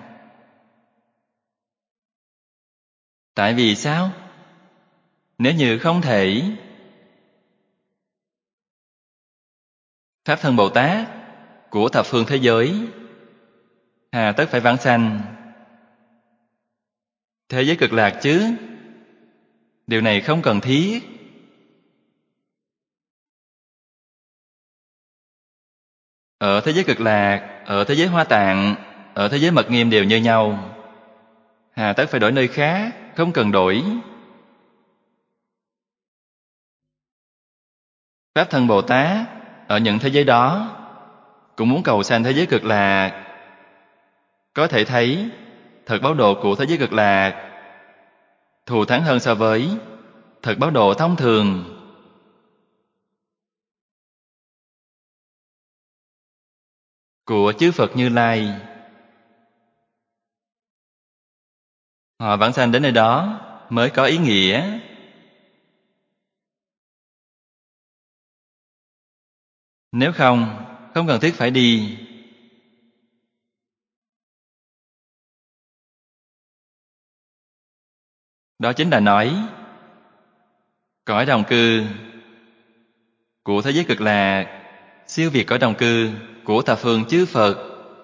Tại vì sao? Nếu như không thể, Pháp Thân Bồ Tát của thập phương thế giới hà tất phải vãng sanh thế giới cực lạc chứ? Điều này không cần thiết. Ở thế giới cực lạc, ở thế giới Hoa Tạng, ở thế giới Mật Nghiêm đều như nhau. Hà tất phải đổi nơi khác, không cần đổi. Pháp Thân Bồ Tát ở những thế giới đó cũng muốn cầu sanh thế giới cực lạc. Có thể thấy thật báo độ của thế giới cực lạc thù thắng hơn so với thật báo độ thông thường. Của chư Phật Như Lai, họ vãng sanh đến nơi đó mới có ý nghĩa. Nếu không, không cần thiết phải đi. Đó chính là nói cõi đồng cư của thế giới cực lạc siêu việt cõi đồng cư của thập phương chư Phật.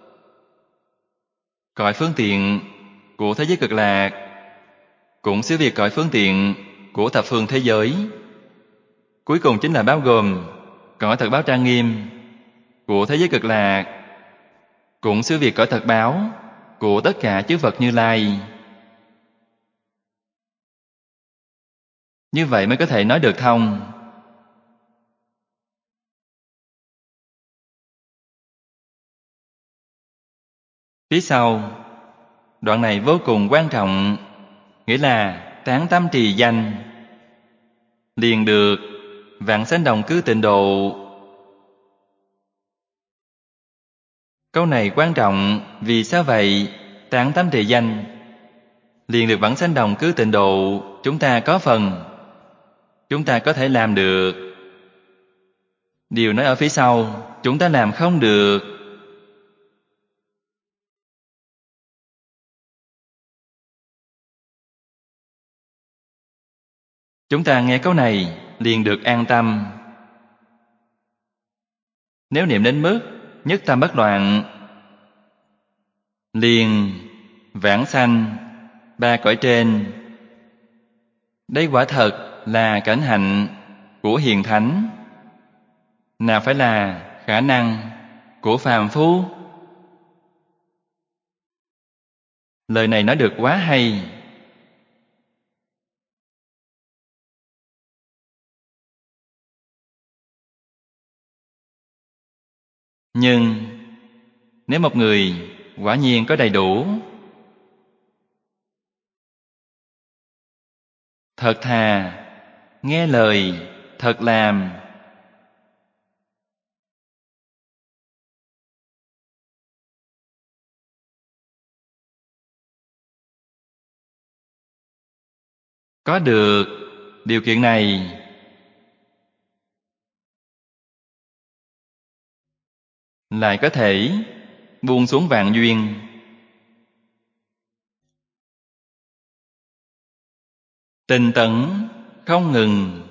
Cõi phương tiện của thế giới cực lạc cũng siêu việt cõi phương tiện của thập phương thế giới. Cuối cùng chính là bao gồm cõi thật báo trang nghiêm của thế giới cực lạc cũng siêu việt cõi thật báo của tất cả chư Phật Như Lai. Như vậy mới có thể nói được thông. Phía sau, đoạn này vô cùng quan trọng, nghĩa là tán tâm trì danh, liền được vãng sanh đồng cư tịnh độ. Câu này quan trọng vì sao vậy? Tán tâm trì danh, liền được vãng sanh đồng cư tịnh độ. Chúng ta có phần, chúng ta có thể làm được. Điều nói ở phía sau, chúng ta làm không được. Chúng ta nghe câu này liền được an tâm. Nếu niệm đến mức nhất tâm bất loạn, liền vãng sanh 3 cõi trên. Đây quả thật là cảnh hạnh của hiền thánh, nào phải là khả năng của phàm phu. Lời này nói được quá hay. Nhưng nếu một người quả nhiên có đầy đủ thật thà, nghe lời, thật làm, có được điều kiện này, lại có thể buông xuống vạn duyên. Tinh tấn không ngừng.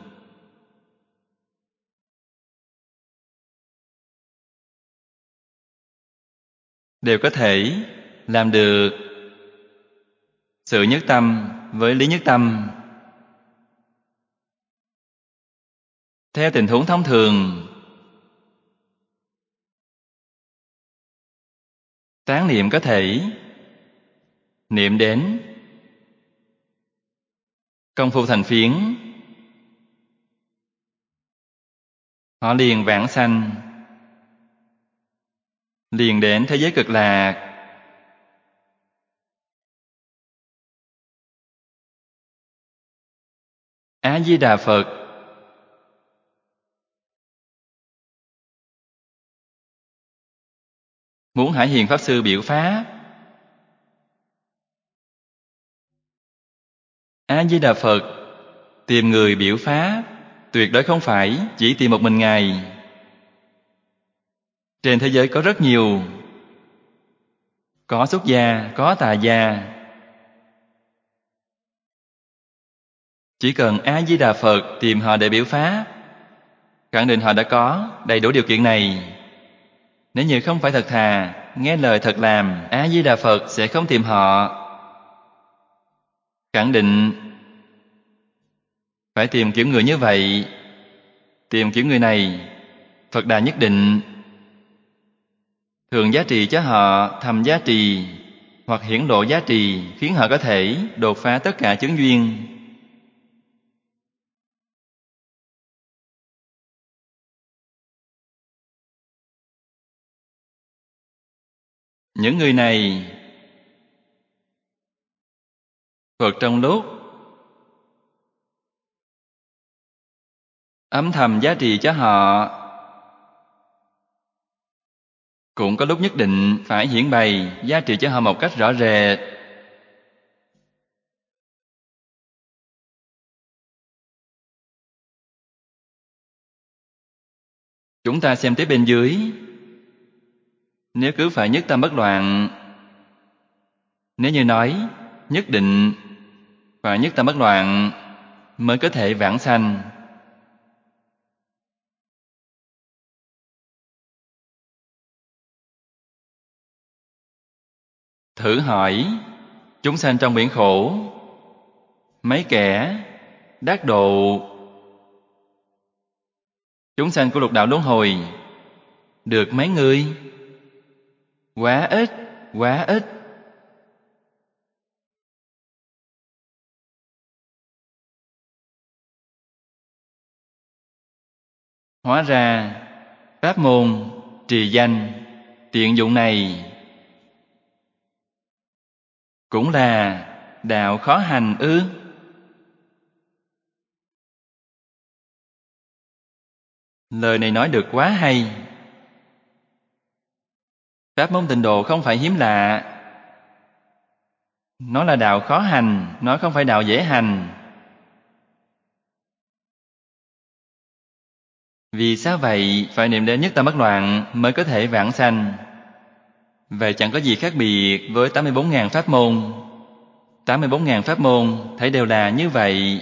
Đều có thể làm được sự nhất tâm với lý nhất tâm. Theo tình huống thông thường, tán niệm có thể niệm đến công phu thành phiến, họ liền vãng sanh, liền đến thế giới cực lạc. A Di Đà Phật muốn Hải Hiền Pháp Sư biểu pháp. A Di Đà Phật tìm người biểu pháp, tuyệt đối không phải chỉ tìm một mình Ngài. Trên thế giới có rất nhiều, có xuất gia, có tại gia. Chỉ cần A Di Đà Phật tìm họ để biểu pháp, khẳng định họ đã có đầy đủ điều kiện này. Nếu như không phải thật thà, nghe lời thật làm, A Di Đà Phật sẽ không tìm họ. Khẳng định phải tìm kiểu người như vậy. Tìm kiểu người này, Phật Đà nhất định thường giá trị cho họ thầm giá trị, hoặc hiển lộ giá trị, khiến họ có thể đột phá tất cả chướng duyên. Những người này, Phật trong lúc âm thầm giá trị cho họ, cũng có lúc nhất định phải hiển bày giá trị cho họ một cách rõ rệt. Chúng ta xem tiếp bên dưới. Nếu cứ phải nhất tâm bất loạn, nếu như nói nhất định phải nhất tâm bất loạn mới có thể vãng sanh, thử hỏi chúng sanh trong biển khổ, mấy kẻ đắc độ, chúng sanh của lục đạo luân hồi, được mấy người? Quá ít, quá ít. Hóa ra pháp môn trì danh tiện dụng này cũng là đạo khó hành ư? Lời này nói được quá hay. Pháp môn tịnh độ không phải hiếm lạ. Nó là đạo khó hành, nó không phải đạo dễ hành. Vì sao vậy? Phải niệm đến nhất tâm bất loạn mới có thể vãng sanh. Vậy chẳng có gì khác biệt với 84.000 pháp môn. 84.000 pháp môn thấy đều là như vậy.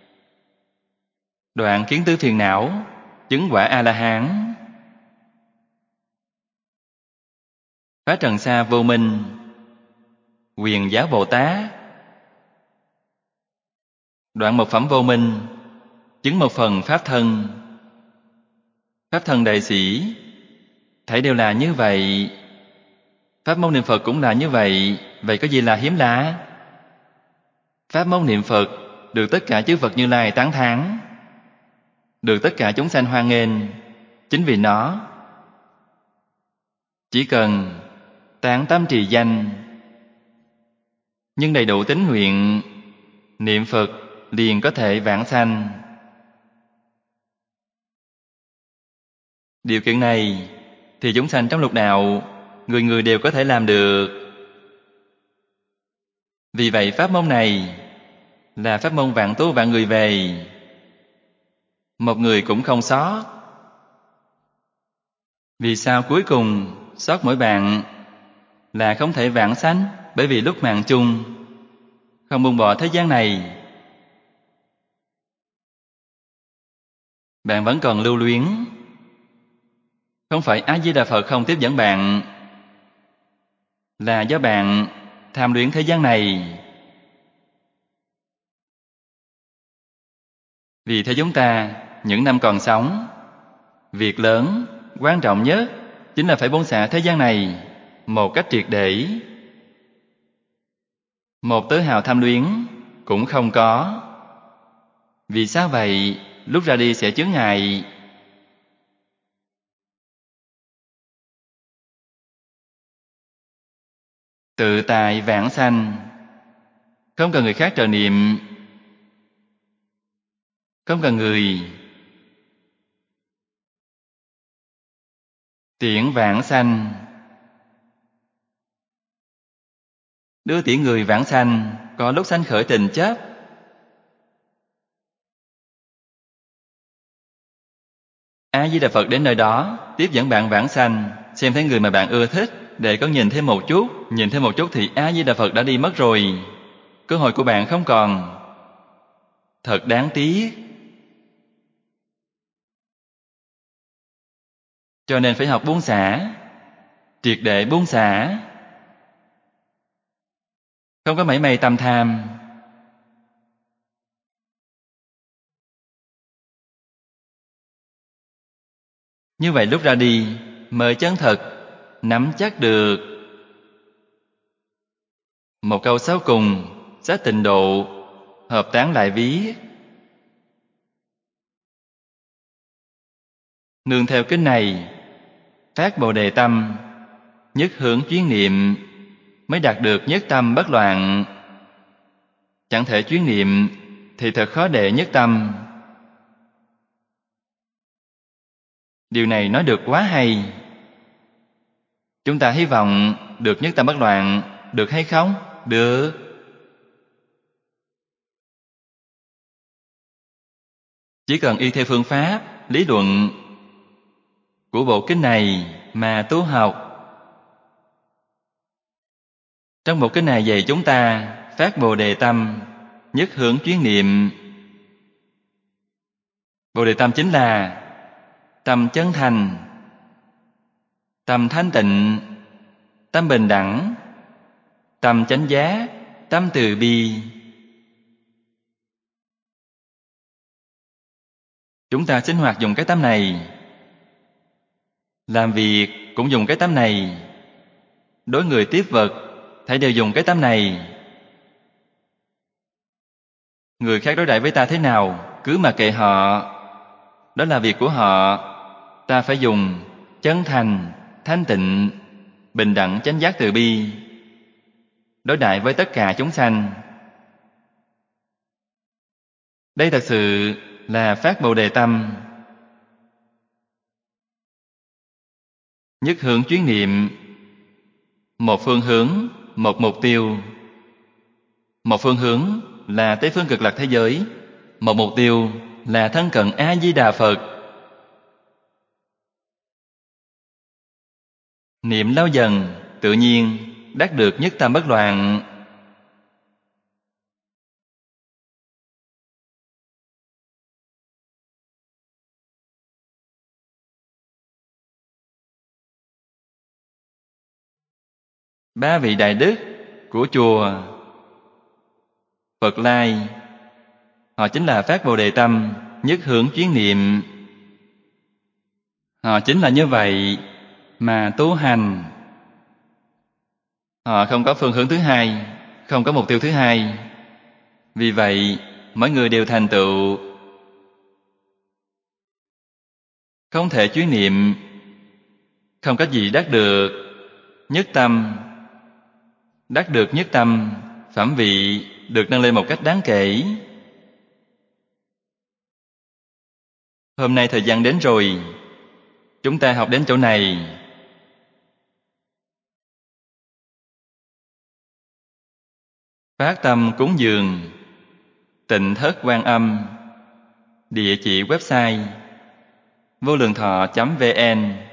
Đoạn kiến tư phiền não, chứng quả A-la-hán. Phá trần sa vô minh, quyền giáo Bồ Tát. Đoạn một phẩm vô minh, chứng một phần pháp thân. Pháp thân đại sĩ, thấy đều là như vậy. Pháp môn niệm Phật cũng là như vậy. Vậy có gì là hiếm lạ? Pháp môn niệm Phật được tất cả chư Phật Như Lai tán thán, được tất cả chúng sanh hoan nghênh. Chính vì nó, chỉ cần tán tâm trì danh, nhưng đầy đủ tín nguyện, niệm Phật liền có thể vãng sanh. Điều kiện này thì chúng sanh trong lục đạo, người người đều có thể làm được. Vì vậy pháp môn này là pháp môn vạn tu vạn người về, một người cũng không sót. Vì sao cuối cùng sót mỗi bạn? là không thể vãng sanh, bởi vì lúc mạng chung không buông bỏ thế gian này, bạn vẫn còn lưu luyến. Không phải A Di Đà Phật không tiếp dẫn bạn, là do bạn tham luyến thế gian này. Vì thế chúng ta những năm còn sống, việc lớn quan trọng nhất chính là phải buông xả thế gian này một cách triệt để. Một tơ hào tham luyến cũng không có. Vì sao vậy? Lúc ra đi sẽ chướng ngại. Tự tại vãng sanh, không cần người khác trợ niệm, không cần người tiễn vãng sanh. Đưa tiễn người vãng sanh, có lúc sanh khởi tình chấp. A Di Đà Phật đến nơi đó tiếp dẫn bạn vãng sanh, xem thấy người mà bạn ưa thích, để có nhìn thêm một chút, nhìn thêm một chút thì A Di Đà Phật đã đi mất rồi. Cơ hội của bạn không còn. Thật đáng tiếc. Cho nên phải học buông xả, triệt để buông xả. Không có mảy may tâm tham. Như vậy lúc ra đi mới chân thật nắm chắc được. Một câu sau cùng, Sách Tịnh Độ, Hợp Tán lại viết: nương theo kinh này, phát Bồ Đề tâm, nhất hướng chuyên niệm, mới đạt được nhất tâm bất loạn. Chẳng thể chuyên niệm thì thật khó đệ nhất tâm. Điều này nói được quá hay. Chúng ta hy vọng được nhất tâm bất loạn, được hay không? Được. Chỉ cần y theo phương pháp, lý luận của bộ kinh này mà tu học. Trong bộ kinh này dạy chúng ta phát Bồ Đề tâm, nhất hướng chuyên niệm. Bồ Đề tâm chính là tâm chân thành, tâm thanh tịnh, tâm bình đẳng, tâm chánh giác, tâm từ bi. Chúng ta sinh hoạt dùng cái tâm này, làm việc cũng dùng cái tâm này, đối người tiếp vật thảy đều dùng cái tâm này. Người khác đối đãi với ta thế nào, cứ mặc kệ họ, đó là việc của họ. Ta phải dùng chân thành, thanh tịnh, bình đẳng, chánh giác, từ bi đối đãi với tất cả chúng sanh. Đây thật sự là phát Bồ Đề tâm. Nhất hướng chuyên niệm, một phương hướng, một mục tiêu. Một phương hướng là Tây phương cực lạc thế giới, một mục tiêu là thân cận A Di Đà Phật. Niệm lâu dần, tự nhiên đắc được nhất tâm bất loạn. Ba vị đại đức của chùa Phật Lai, họ chính là phát Bồ Đề tâm, nhất hướng chuyên niệm. Họ chính là như vậy mà tu hành. Họ không có phương hướng thứ hai, không có mục tiêu thứ hai. Vì vậy, mỗi người đều thành tựu. Không thể chuyên niệm, không có gì đắc được nhất tâm. Đắc được nhất tâm, phẩm vị được nâng lên một cách đáng kể. Hôm nay thời gian đến rồi, chúng ta học đến chỗ này. Phát tâm cúng dường Tịnh Thất Quan Âm. Địa chỉ website vô lượng thọ.vn.